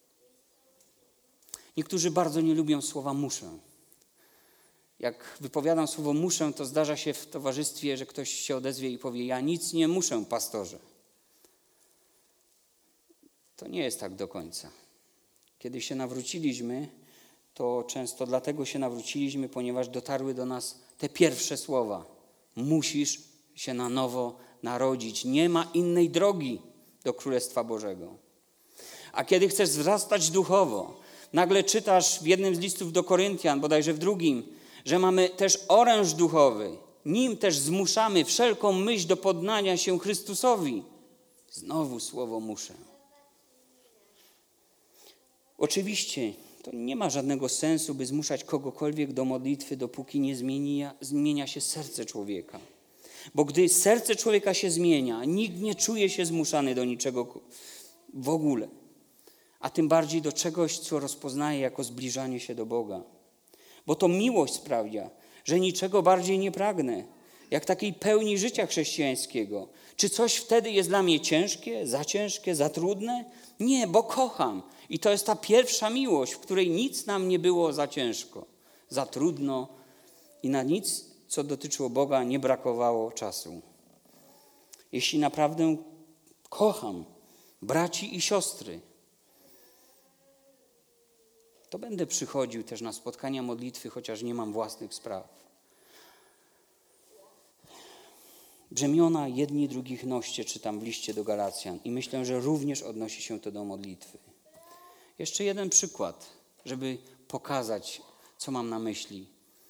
Niektórzy bardzo nie lubią słowa muszę. Jak wypowiadam słowo muszę, to zdarza się w towarzystwie, że ktoś się odezwie i powie, ja nic nie muszę, pastorze. To nie jest tak do końca. Kiedy się nawróciliśmy, to często dlatego się nawróciliśmy, ponieważ dotarły do nas te pierwsze słowa. Musisz się na nowo narodzić. Nie ma innej drogi do Królestwa Bożego. A kiedy chcesz wzrastać duchowo, nagle czytasz w jednym z listów do Koryntian, bodajże w drugim, że mamy też oręż duchowy. Nim też zmuszamy wszelką myśl do poddania się Chrystusowi. Znowu słowo muszę. Oczywiście to nie ma żadnego sensu, by zmuszać kogokolwiek do modlitwy, dopóki nie zmienia się serce człowieka. Bo gdy serce człowieka się zmienia, nikt nie czuje się zmuszany do niczego w ogóle. A tym bardziej do czegoś, co rozpoznaje jako zbliżanie się do Boga. bo to miłość sprawia, że niczego bardziej nie pragnę, jak takiej pełni życia chrześcijańskiego. Czy coś wtedy jest dla mnie ciężkie, za trudne? Nie, bo kocham. I to jest ta pierwsza miłość, w której nic nam nie było za ciężko, za trudno i na nic, co dotyczyło Boga, nie brakowało czasu. Jeśli naprawdę kocham braci i siostry, to będę przychodził też na spotkania modlitwy, chociaż nie mam własnych spraw. Brzemiona jedni drugich noście, czytam w liście do Galacjan i myślę, że również odnosi się to do modlitwy. Jeszcze jeden przykład, żeby pokazać, co mam na myśli.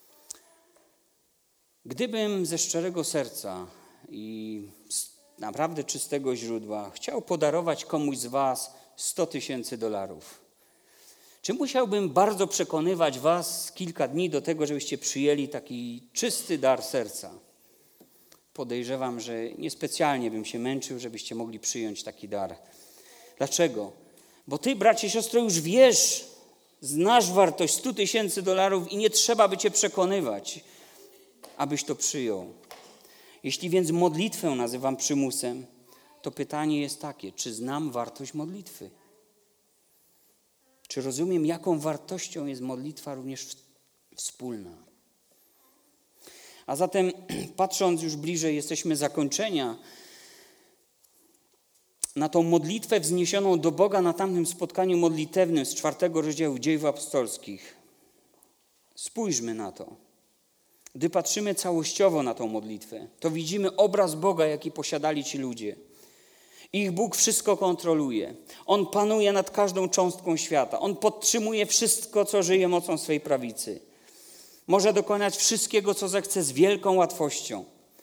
Gdybym ze szczerego serca i z naprawdę czystego źródła chciał podarować komuś z was $100,000, czy musiałbym bardzo przekonywać was kilka dni do tego, żebyście przyjęli taki czysty dar serca? Podejrzewam, że niespecjalnie bym się męczył, żebyście mogli przyjąć taki dar. Dlaczego? Bo ty, bracie, siostro, już wiesz, znasz wartość $100,000 i nie trzeba by cię przekonywać, abyś to przyjął. Jeśli więc modlitwę nazywam przymusem, to pytanie jest takie, czy znam wartość modlitwy? Czy rozumiem, jaką wartością jest modlitwa również wspólna? A zatem, patrząc już bliżej, jesteśmy zakończenia, na tą modlitwę wzniesioną do Boga na tamtym spotkaniu modlitewnym z 4 rozdziału Dziejów Apostolskich. Spójrzmy na to. Gdy patrzymy całościowo na tą modlitwę, to widzimy obraz Boga, jaki posiadali ci ludzie. Ich Bóg wszystko kontroluje. On panuje nad każdą cząstką świata. On podtrzymuje wszystko, co żyje mocą swej prawicy. Może dokonać wszystkiego, co zechce z wielką łatwością.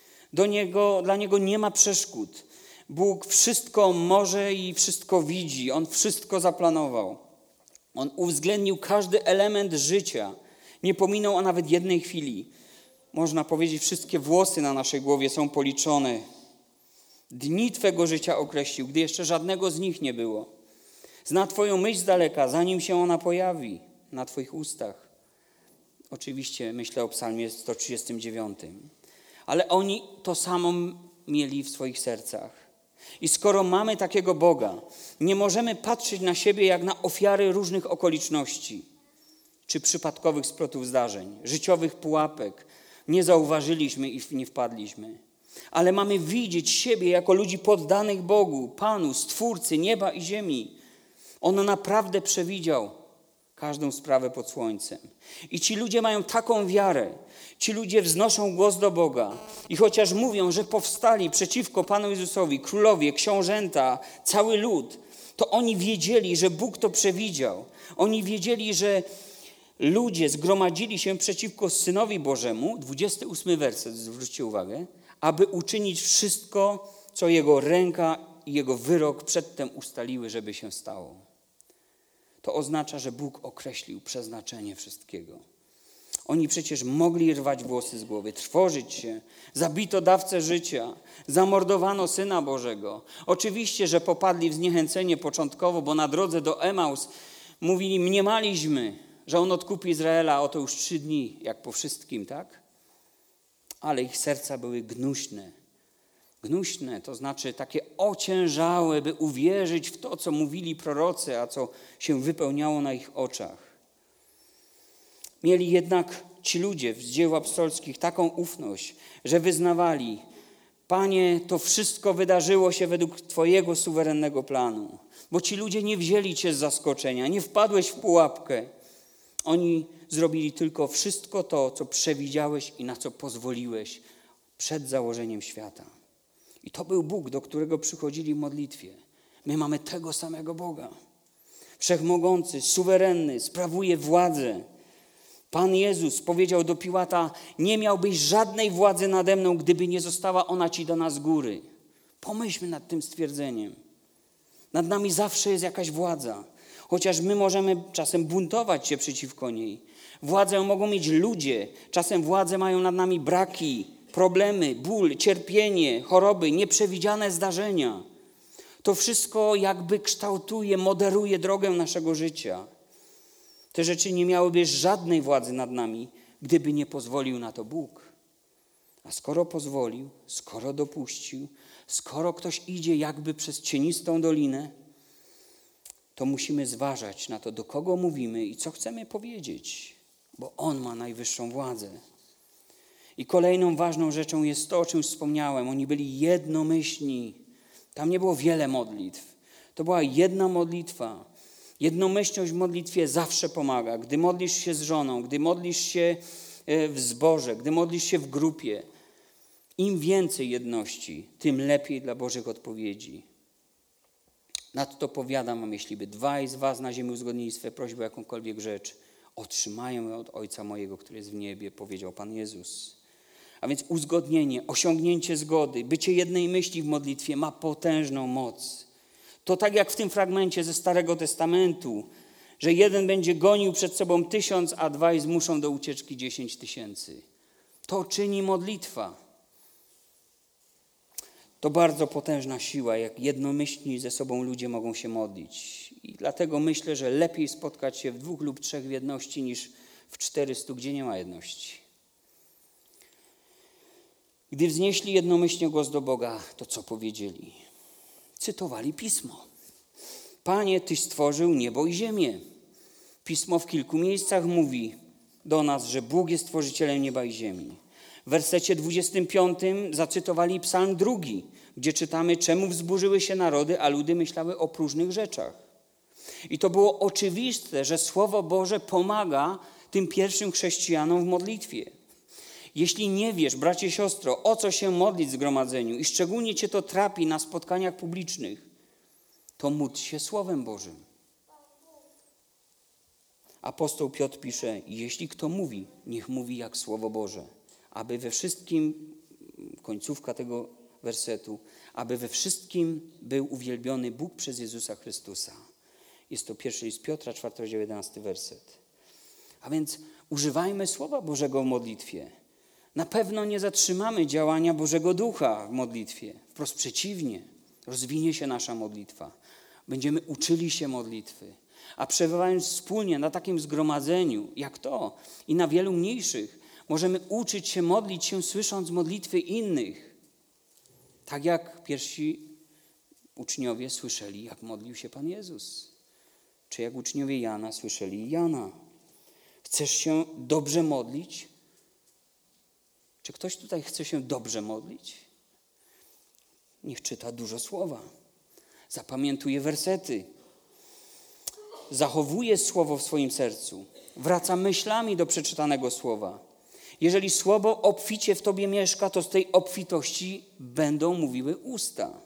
Dla Niego nie ma przeszkód. Bóg wszystko może i wszystko widzi. On wszystko zaplanował. On uwzględnił każdy element życia. Nie pominął o nawet jednej chwili. Można powiedzieć, wszystkie włosy na naszej głowie są policzone. Dni Twego życia określił, gdy jeszcze żadnego z nich nie było. Zna Twoją myśl z daleka, zanim się ona pojawi na Twoich ustach. Oczywiście myślę o psalmie 139. Ale oni to samo mieli w swoich sercach. I skoro mamy takiego Boga, nie możemy patrzeć na siebie jak na ofiary różnych okoliczności, czy przypadkowych splotów zdarzeń, życiowych pułapek. Nie zauważyliśmy i nie wpadliśmy. Ale mamy widzieć siebie jako ludzi poddanych Bogu, Panu, Stwórcy nieba i ziemi. On naprawdę przewidział każdą sprawę pod słońcem. I ci ludzie mają taką wiarę. Ci ludzie wznoszą głos do Boga. I chociaż mówią, że powstali przeciwko Panu Jezusowi, królowie, książęta, cały lud, to oni wiedzieli, że Bóg to przewidział. Oni wiedzieli, że ludzie zgromadzili się przeciwko Synowi Bożemu, 28 werset, zwróćcie uwagę, aby uczynić wszystko, co Jego ręka i Jego wyrok przedtem ustaliły, żeby się stało. To oznacza, że Bóg określił przeznaczenie wszystkiego. Oni przecież mogli rwać włosy z głowy, trwożyć się. Zabito dawcę życia, zamordowano Syna Bożego. Oczywiście, że popadli w zniechęcenie początkowo, bo na drodze do Emaus mówili, mniemaliśmy, że On odkupi Izraela, oto już 3 dni, jak po wszystkim, tak? Ale ich serca były gnuśne. Gnuśne, to znaczy takie ociężałe, by uwierzyć w to, co mówili prorocy, a co się wypełniało na ich oczach. Mieli jednak ci ludzie z dzieł apostolskich taką ufność, że wyznawali, Panie, to wszystko wydarzyło się według Twojego suwerennego planu. Bo ci ludzie nie wzięli Cię z zaskoczenia, nie wpadłeś w pułapkę. Oni zrobili tylko wszystko to, co przewidziałeś i na co pozwoliłeś przed założeniem świata. I to był Bóg, do którego przychodzili w modlitwie. My mamy tego samego Boga. Wszechmogący, suwerenny, sprawuje władzę. Pan Jezus powiedział do Piłata, nie miałbyś żadnej władzy nade mną, gdyby nie została ona Ci dana z góry. Pomyślmy nad tym stwierdzeniem. Nad nami zawsze jest jakaś władza. Chociaż my możemy czasem buntować się przeciwko niej. Władzę mogą mieć ludzie. Czasem władzę mają nad nami braki, problemy, ból, cierpienie, choroby, nieprzewidziane zdarzenia. To wszystko jakby kształtuje, moderuje drogę naszego życia. Te rzeczy nie miałyby żadnej władzy nad nami, gdyby nie pozwolił na to Bóg. A skoro pozwolił, skoro dopuścił, skoro ktoś idzie jakby przez cienistą dolinę, to musimy zważać na to, do kogo mówimy i co chcemy powiedzieć, bo On ma najwyższą władzę. I kolejną ważną rzeczą jest to, o czym wspomniałem. Oni byli jednomyślni. Tam nie było wiele modlitw. To była jedna modlitwa. Jednomyślność w modlitwie zawsze pomaga. Gdy modlisz się z żoną, gdy modlisz się w zborze, gdy modlisz się w grupie, im więcej jedności, tym lepiej dla Bożych odpowiedzi. Nadto powiadam wam, jeśli by dwaj z was na ziemi uzgodnili swe prośby o jakąkolwiek rzecz, otrzymają ją od Ojca mojego, który jest w niebie, powiedział Pan Jezus. A więc uzgodnienie, osiągnięcie zgody, bycie jednej myśli w modlitwie ma potężną moc. To tak jak w tym fragmencie ze Starego Testamentu, że jeden będzie gonił przed sobą 1000, a dwaj zmuszą do ucieczki 10 000. To czyni modlitwa. To bardzo potężna siła, jak jednomyślni ze sobą ludzie mogą się modlić. I dlatego myślę, że lepiej spotkać się w 2 lub 3 w jedności niż w 400, gdzie nie ma jedności. Gdy wznieśli jednomyślnie głos do Boga, to co powiedzieli? Cytowali Pismo. Panie, Tyś stworzył niebo i ziemię. Pismo w kilku miejscach mówi do nas, że Bóg jest stworzycielem nieba i ziemi. W wersecie 25 zacytowali Psalm 2, gdzie czytamy, czemu wzburzyły się narody, a ludy myślały o próżnych rzeczach. I to było oczywiste, że Słowo Boże pomaga tym pierwszym chrześcijanom w modlitwie. Jeśli nie wiesz, bracie, siostro, o co się modlić w zgromadzeniu i szczególnie cię to trapi na spotkaniach publicznych, to módl się Słowem Bożym. Apostoł Piotr pisze, jeśli kto mówi, niech mówi jak Słowo Boże. Aby we wszystkim, końcówka tego wersetu, aby we wszystkim był uwielbiony Bóg przez Jezusa Chrystusa. Jest to 1 list Piotra, 4 rozdział, 11 werset. A więc używajmy Słowa Bożego w modlitwie. Na pewno nie zatrzymamy działania Bożego Ducha w modlitwie. Wprost przeciwnie, rozwinie się nasza modlitwa. Będziemy uczyli się modlitwy. A przebywając wspólnie na takim zgromadzeniu, jak to, i na wielu mniejszych, możemy uczyć się modlić się, słysząc modlitwy innych. Tak jak pierwsi uczniowie słyszeli, jak modlił się Pan Jezus. Czy jak uczniowie Jana słyszeli Jana. Chcesz się dobrze modlić? Czy ktoś tutaj chce się dobrze modlić? Niech czyta dużo słowa. Zapamiętuje wersety. Zachowuje słowo w swoim sercu. Wraca myślami do przeczytanego słowa. Jeżeli słowo obficie w tobie mieszka, to z tej obfitości będą mówiły usta.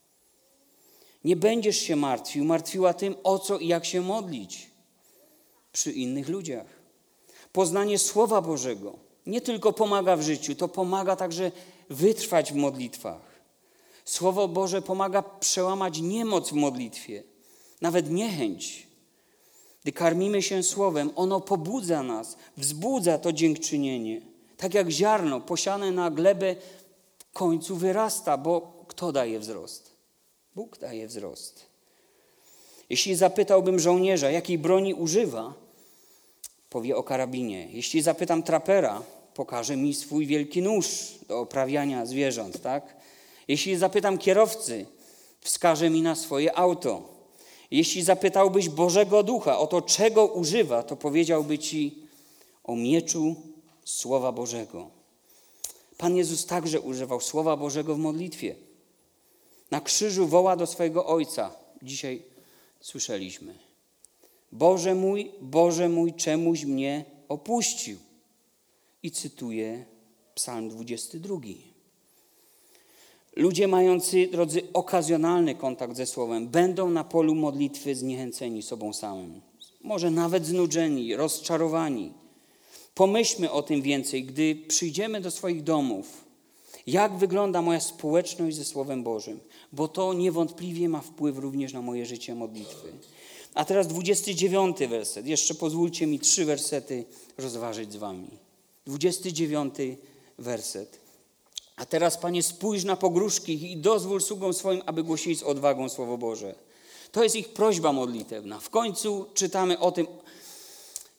Nie będziesz się martwiła tym, o co i jak się modlić przy innych ludziach. Poznanie Słowa Bożego nie tylko pomaga w życiu, to pomaga także wytrwać w modlitwach. Słowo Boże pomaga przełamać niemoc w modlitwie, nawet niechęć. Gdy karmimy się Słowem, ono pobudza nas, wzbudza to dziękczynienie. Tak jak ziarno posiane na glebę w końcu wyrasta, bo kto daje wzrost? Bóg daje wzrost. Jeśli zapytałbym żołnierza, jakiej broni używa, powie o karabinie. Jeśli zapytam trapera, pokaże mi swój wielki nóż do oprawiania zwierząt, tak? Jeśli zapytam kierowcy, wskaże mi na swoje auto. Jeśli zapytałbyś Bożego Ducha o to, czego używa, to powiedziałby ci o mieczu Słowa Bożego. Pan Jezus także używał Słowa Bożego w modlitwie. Na krzyżu woła do swojego Ojca. Dzisiaj słyszeliśmy. Boże mój, czemuś mnie opuścił? I cytuję Psalm 22. Ludzie mający, drodzy, okazjonalny kontakt ze Słowem będą na polu modlitwy zniechęceni sobą samym. Może nawet znudzeni, rozczarowani. Pomyślmy o tym więcej, gdy przyjdziemy do swoich domów. Jak wygląda moja społeczność ze Słowem Bożym? Bo to niewątpliwie ma wpływ również na moje życie modlitwy. A teraz 29 werset. Jeszcze pozwólcie mi 3 wersety rozważyć z wami. 29 werset. A teraz, Panie, spójrz na pogróżki i dozwól sługom swoim, aby głosili z odwagą Słowo Boże. To jest ich prośba modlitewna. W końcu czytamy o tym,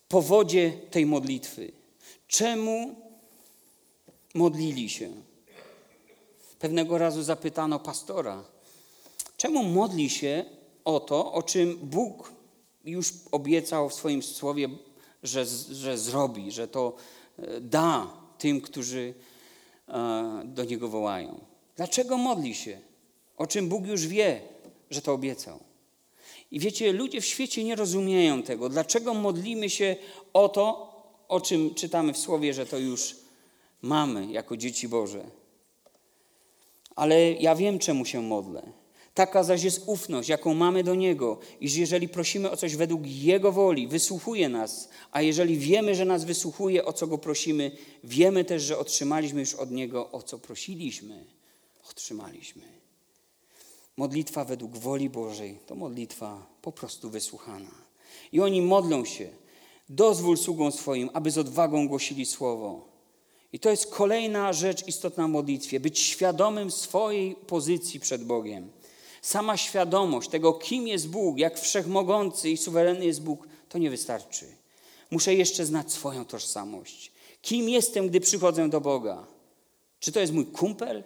powodzie tej modlitwy. Czemu modlili się? Pewnego razu zapytano pastora, czemu modli się o to, o czym Bóg już obiecał w swoim słowie, że zrobi, że to da tym, którzy do Niego wołają. Dlaczego modli się? O czym Bóg już wie, że to obiecał. I wiecie, ludzie w świecie nie rozumieją tego. Dlaczego modlimy się o to, o czym czytamy w Słowie, że to już mamy jako dzieci Boże. Ale ja wiem, czemu się modlę. Taka zaś jest ufność, jaką mamy do Niego, iż jeżeli prosimy o coś według Jego woli, wysłuchuje nas, a jeżeli wiemy, że nas wysłuchuje, o co Go prosimy, wiemy też, że otrzymaliśmy już od Niego, o co prosiliśmy. Otrzymaliśmy. Modlitwa według woli Bożej to modlitwa po prostu wysłuchana. I oni modlą się, dozwól sługom swoim, aby z odwagą głosili Słowo. I to jest kolejna rzecz istotna w modlitwie, być świadomym swojej pozycji przed Bogiem. Sama świadomość tego, kim jest Bóg, jak wszechmogący i suwerenny jest Bóg, to nie wystarczy. Muszę jeszcze znać swoją tożsamość. Kim jestem, gdy przychodzę do Boga? Czy to jest mój kumpel?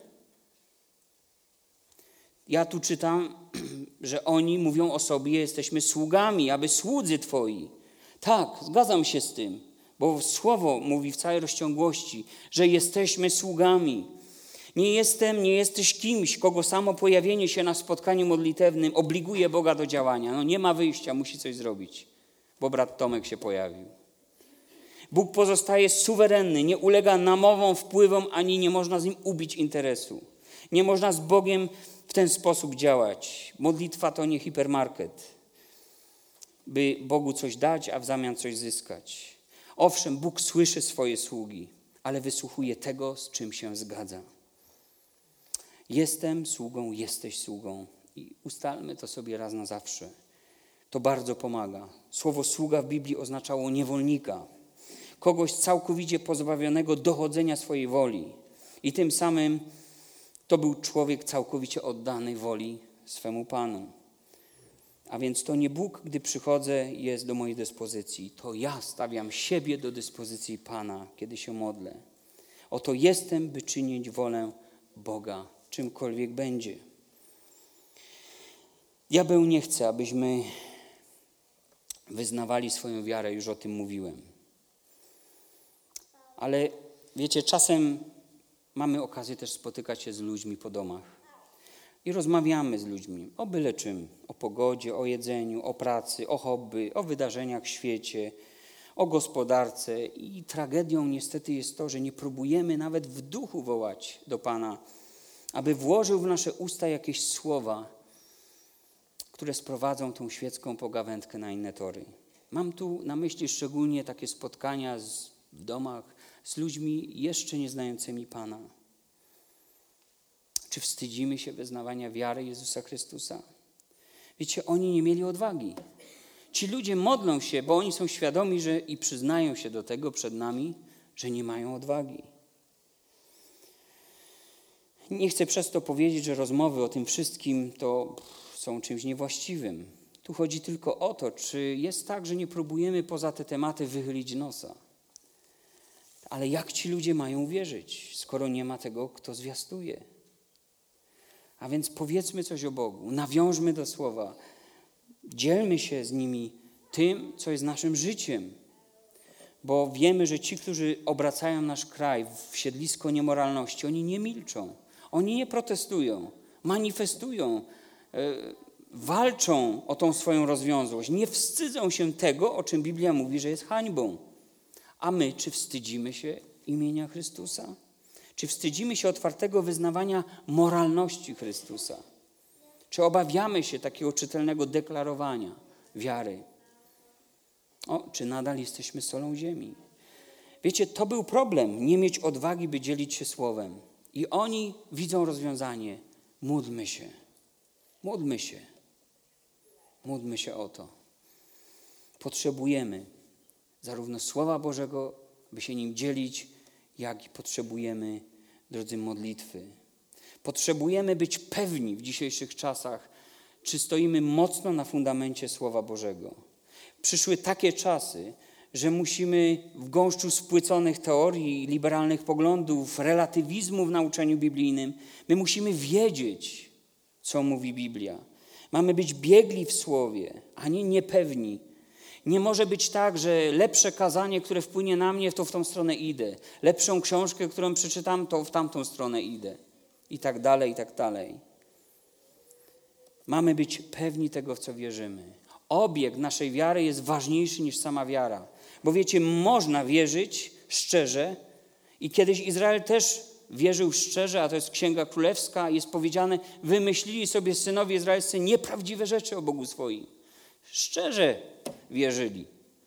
Ja tu czytam, że oni mówią o sobie, jesteśmy sługami, aby słudzy Twoi. Tak, zgadzam się z tym, bo Słowo mówi w całej rozciągłości, że jesteśmy sługami. Nie jesteś kimś, kogo samo pojawienie się na spotkaniu modlitewnym obliguje Boga do działania. No nie ma wyjścia, musi coś zrobić, bo brat Tomek się pojawił. Bóg pozostaje suwerenny, nie ulega namowom, wpływom, ani nie można z Nim ubić interesu. Nie można z Bogiem w ten sposób działać. Modlitwa to nie hipermarket, by Bogu coś dać, a w zamian coś zyskać. Owszem, Bóg słyszy swoje sługi, ale wysłuchuje tego, z czym się zgadza. Jestem sługą, jesteś sługą. I ustalmy to sobie raz na zawsze. To bardzo pomaga. Słowo sługa w Biblii oznaczało niewolnika. Kogoś całkowicie pozbawionego dochodzenia swojej woli. I tym samym to był człowiek całkowicie oddany woli swemu Panu. A więc to nie Bóg, gdy przychodzę, jest do mojej dyspozycji. To ja stawiam siebie do dyspozycji Pana, kiedy się modlę. Oto jestem, by czynić wolę Boga, czymkolwiek będzie. Diabeł nie chce, abyśmy wyznawali swoją wiarę, już o tym mówiłem. Ale wiecie, czasem mamy okazję też spotykać się z ludźmi po domach. I rozmawiamy z ludźmi o byle czym, o pogodzie, o jedzeniu, o pracy, o hobby, o wydarzeniach w świecie, o gospodarce. I tragedią niestety jest to, że nie próbujemy nawet w duchu wołać do Pana, aby włożył w nasze usta jakieś słowa, które sprowadzą tą świecką pogawędkę na inne tory. Mam tu na myśli szczególnie takie spotkania w domach z ludźmi jeszcze nie znającymi Pana. Czy wstydzimy się wyznawania wiary Jezusa Chrystusa? Wiecie, oni nie mieli odwagi. Ci ludzie modlą się, bo oni są świadomi, że i przyznają się do tego przed nami, że nie mają odwagi. Nie chcę przez to powiedzieć, że rozmowy o tym wszystkim to są czymś niewłaściwym. Tu chodzi tylko o to, czy jest tak, że nie próbujemy poza te tematy wychylić nosa. Ale jak ci ludzie mają wierzyć, skoro nie ma tego, kto zwiastuje? A więc powiedzmy coś o Bogu, nawiążmy do Słowa, dzielmy się z nimi tym, co jest naszym życiem. Bo wiemy, że ci, którzy obracają nasz kraj w siedlisko niemoralności, oni nie milczą, oni nie protestują, manifestują, walczą o tą swoją rozwiązłość, nie wstydzą się tego, o czym Biblia mówi, że jest hańbą. A my, czy wstydzimy się imienia Chrystusa? Czy wstydzimy się otwartego wyznawania moralności Chrystusa? Czy obawiamy się takiego czytelnego deklarowania wiary? Czy nadal jesteśmy solą ziemi? Wiecie, to był problem, nie mieć odwagi, by dzielić się słowem. I oni widzą rozwiązanie. Módlmy się. Módlmy się. Módlmy się o to. Potrzebujemy zarówno Słowa Bożego, by się nim dzielić, jak i potrzebujemy, drodzy, modlitwy. Potrzebujemy być pewni w dzisiejszych czasach, czy stoimy mocno na fundamencie Słowa Bożego. Przyszły takie czasy, że musimy w gąszczu spłyconych teorii, liberalnych poglądów, relatywizmu w nauczaniu biblijnym, my musimy wiedzieć, co mówi Biblia. Mamy być biegli w słowie, a nie niepewni. Nie może być tak, że lepsze kazanie, które wpłynie na mnie, to w tą stronę idę. Lepszą książkę, którą przeczytam, to w tamtą stronę idę. I tak dalej, i tak dalej. Mamy być pewni tego, w co wierzymy. Obieg naszej wiary jest ważniejszy niż sama wiara. Bo wiecie, można wierzyć szczerze i kiedyś Izrael też wierzył szczerze, a to jest Księga Królewska, jest powiedziane, wymyślili sobie synowie izraelscy nieprawdziwe rzeczy o Bogu swoim. Szczerze wierzyli.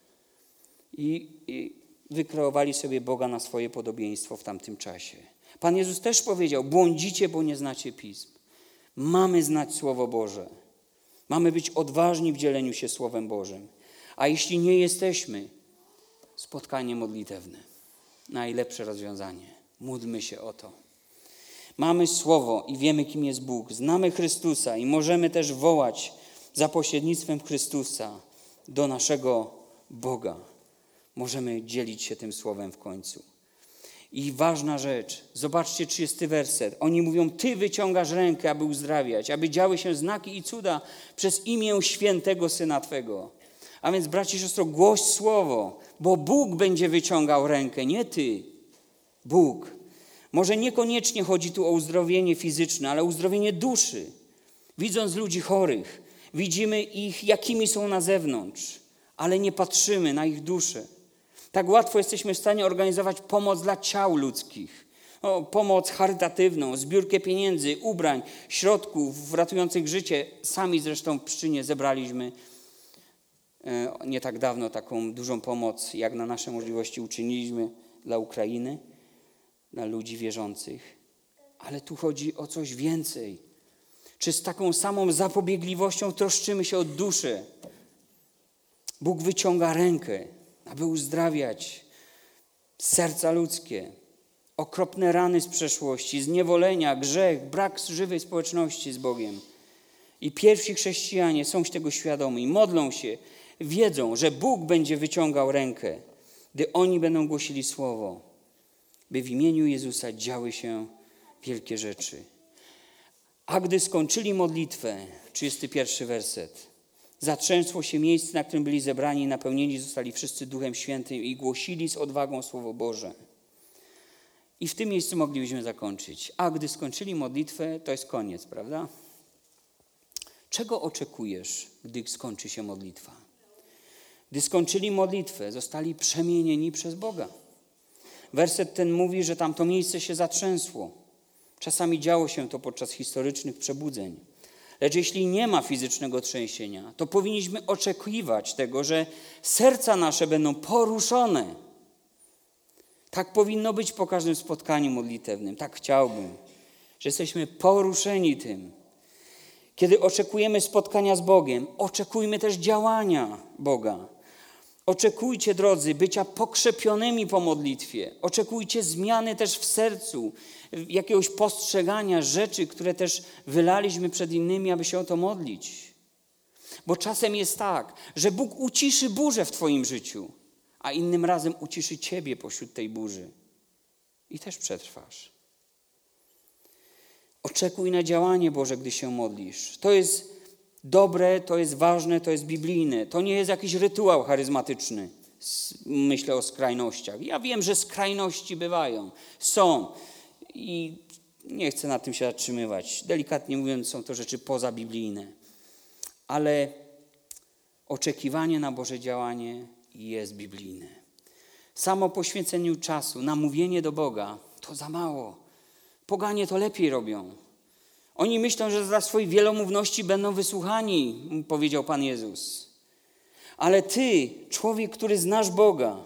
I wykreowali sobie Boga na swoje podobieństwo w tamtym czasie. Pan Jezus też powiedział, błądzicie, bo nie znacie Pism. Mamy znać Słowo Boże. Mamy być odważni w dzieleniu się Słowem Bożym. A jeśli nie jesteśmy, spotkanie modlitewne. Najlepsze rozwiązanie. Módlmy się o to. Mamy Słowo i wiemy, kim jest Bóg. Znamy Chrystusa i możemy też wołać za pośrednictwem Chrystusa do naszego Boga. Możemy dzielić się tym Słowem w końcu. I ważna rzecz, zobaczcie 30 werset. Oni mówią, Ty wyciągasz rękę, aby uzdrawiać, aby działy się znaki i cuda przez imię świętego Syna Twego. A więc, bracia i siostro, głoś Słowo, bo Bóg będzie wyciągał rękę, nie Ty. Bóg. Może niekoniecznie chodzi tu o uzdrowienie fizyczne, ale o uzdrowienie duszy. Widząc ludzi chorych, widzimy ich, jakimi są na zewnątrz, ale nie patrzymy na ich duszę. Tak łatwo jesteśmy w stanie organizować pomoc dla ciał ludzkich. Pomoc charytatywną, zbiórkę pieniędzy, ubrań, środków ratujących życie. Sami zresztą w Pszczynie zebraliśmy nie tak dawno taką dużą pomoc, jak na nasze możliwości uczyniliśmy dla Ukrainy, dla ludzi wierzących. Ale tu chodzi o coś więcej. Czy z taką samą zapobiegliwością troszczymy się o duszę? Bóg wyciąga rękę, aby uzdrawiać serca ludzkie, okropne rany z przeszłości, zniewolenia, grzech, brak żywej społeczności z Bogiem. I pierwsi chrześcijanie są tego świadomi, modlą się, wiedzą, że Bóg będzie wyciągał rękę, gdy oni będą głosili Słowo, by w imieniu Jezusa działy się wielkie rzeczy. A gdy skończyli modlitwę, 31 werset, zatrzęsło się miejsce, na którym byli zebrani, napełnieni zostali wszyscy Duchem Świętym i głosili z odwagą Słowo Boże. I w tym miejscu moglibyśmy zakończyć. A gdy skończyli modlitwę, to jest koniec, prawda? Czego oczekujesz, gdy skończy się modlitwa? Gdy skończyli modlitwę, zostali przemienieni przez Boga. Werset ten mówi, że tamto miejsce się zatrzęsło. Czasami działo się to podczas historycznych przebudzeń. Lecz jeśli nie ma fizycznego trzęsienia, to powinniśmy oczekiwać tego, że serca nasze będą poruszone. Tak powinno być po każdym spotkaniu modlitewnym. Tak chciałbym, że jesteśmy poruszeni tym. Kiedy oczekujemy spotkania z Bogiem, oczekujmy też działania Boga. Oczekujcie, drodzy, bycia pokrzepionymi po modlitwie. Oczekujcie zmiany też w sercu, jakiegoś postrzegania rzeczy, które też wylaliśmy przed innymi, aby się o to modlić. Bo czasem jest tak, że Bóg uciszy burzę w twoim życiu, a innym razem uciszy ciebie pośród tej burzy. I też przetrwasz. Oczekuj na działanie Boże, gdy się modlisz. To jest dobre, to jest ważne, to jest biblijne. To nie jest jakiś rytuał charyzmatyczny. Myślę o skrajnościach. Ja wiem, że skrajności bywają. Są. I nie chcę na tym się zatrzymywać. Delikatnie mówiąc, są to rzeczy pozabiblijne. Ale oczekiwanie na Boże działanie jest biblijne. Samo poświęceniu czasu na mówienie do Boga to za mało. Poganie to lepiej robią. Oni myślą, że dla swojej wielomówności będą wysłuchani, powiedział Pan Jezus. Ale ty, człowiek, który znasz Boga,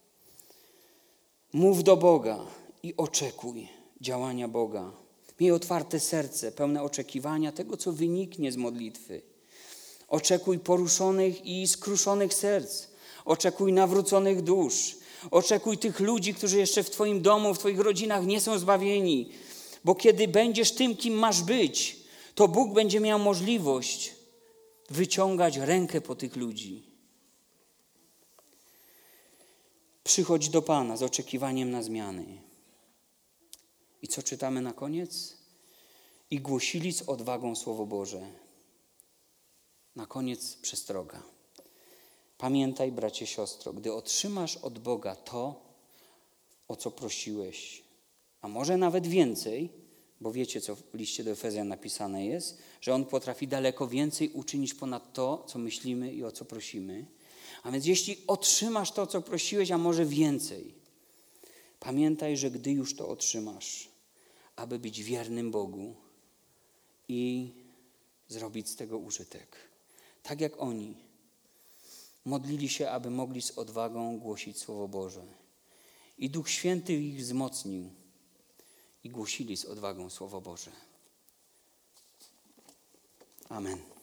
mów do Boga i oczekuj działania Boga. Miej otwarte serce, pełne oczekiwania tego, co wyniknie z modlitwy. Oczekuj poruszonych i skruszonych serc. Oczekuj nawróconych dusz. Oczekuj tych ludzi, którzy jeszcze w twoim domu, w twoich rodzinach nie są zbawieni. Bo kiedy będziesz tym, kim masz być, to Bóg będzie miał możliwość wyciągać rękę po tych ludzi. Przychodź do Pana z oczekiwaniem na zmiany. I co czytamy na koniec? I głosili z odwagą Słowo Boże. Na koniec przestroga. Pamiętaj, bracie, siostro, gdy otrzymasz od Boga to, o co prosiłeś, a może nawet więcej, bo wiecie, co w liście do Efezjan napisane jest, że On potrafi daleko więcej uczynić ponad to, co myślimy i o co prosimy. A więc jeśli otrzymasz to, co prosiłeś, a może więcej, pamiętaj, że gdy już to otrzymasz, aby być wiernym Bogu i zrobić z tego użytek. Tak jak oni modlili się, aby mogli z odwagą głosić Słowo Boże. I Duch Święty ich wzmocnił i głosili z odwagą Słowo Boże. Amen.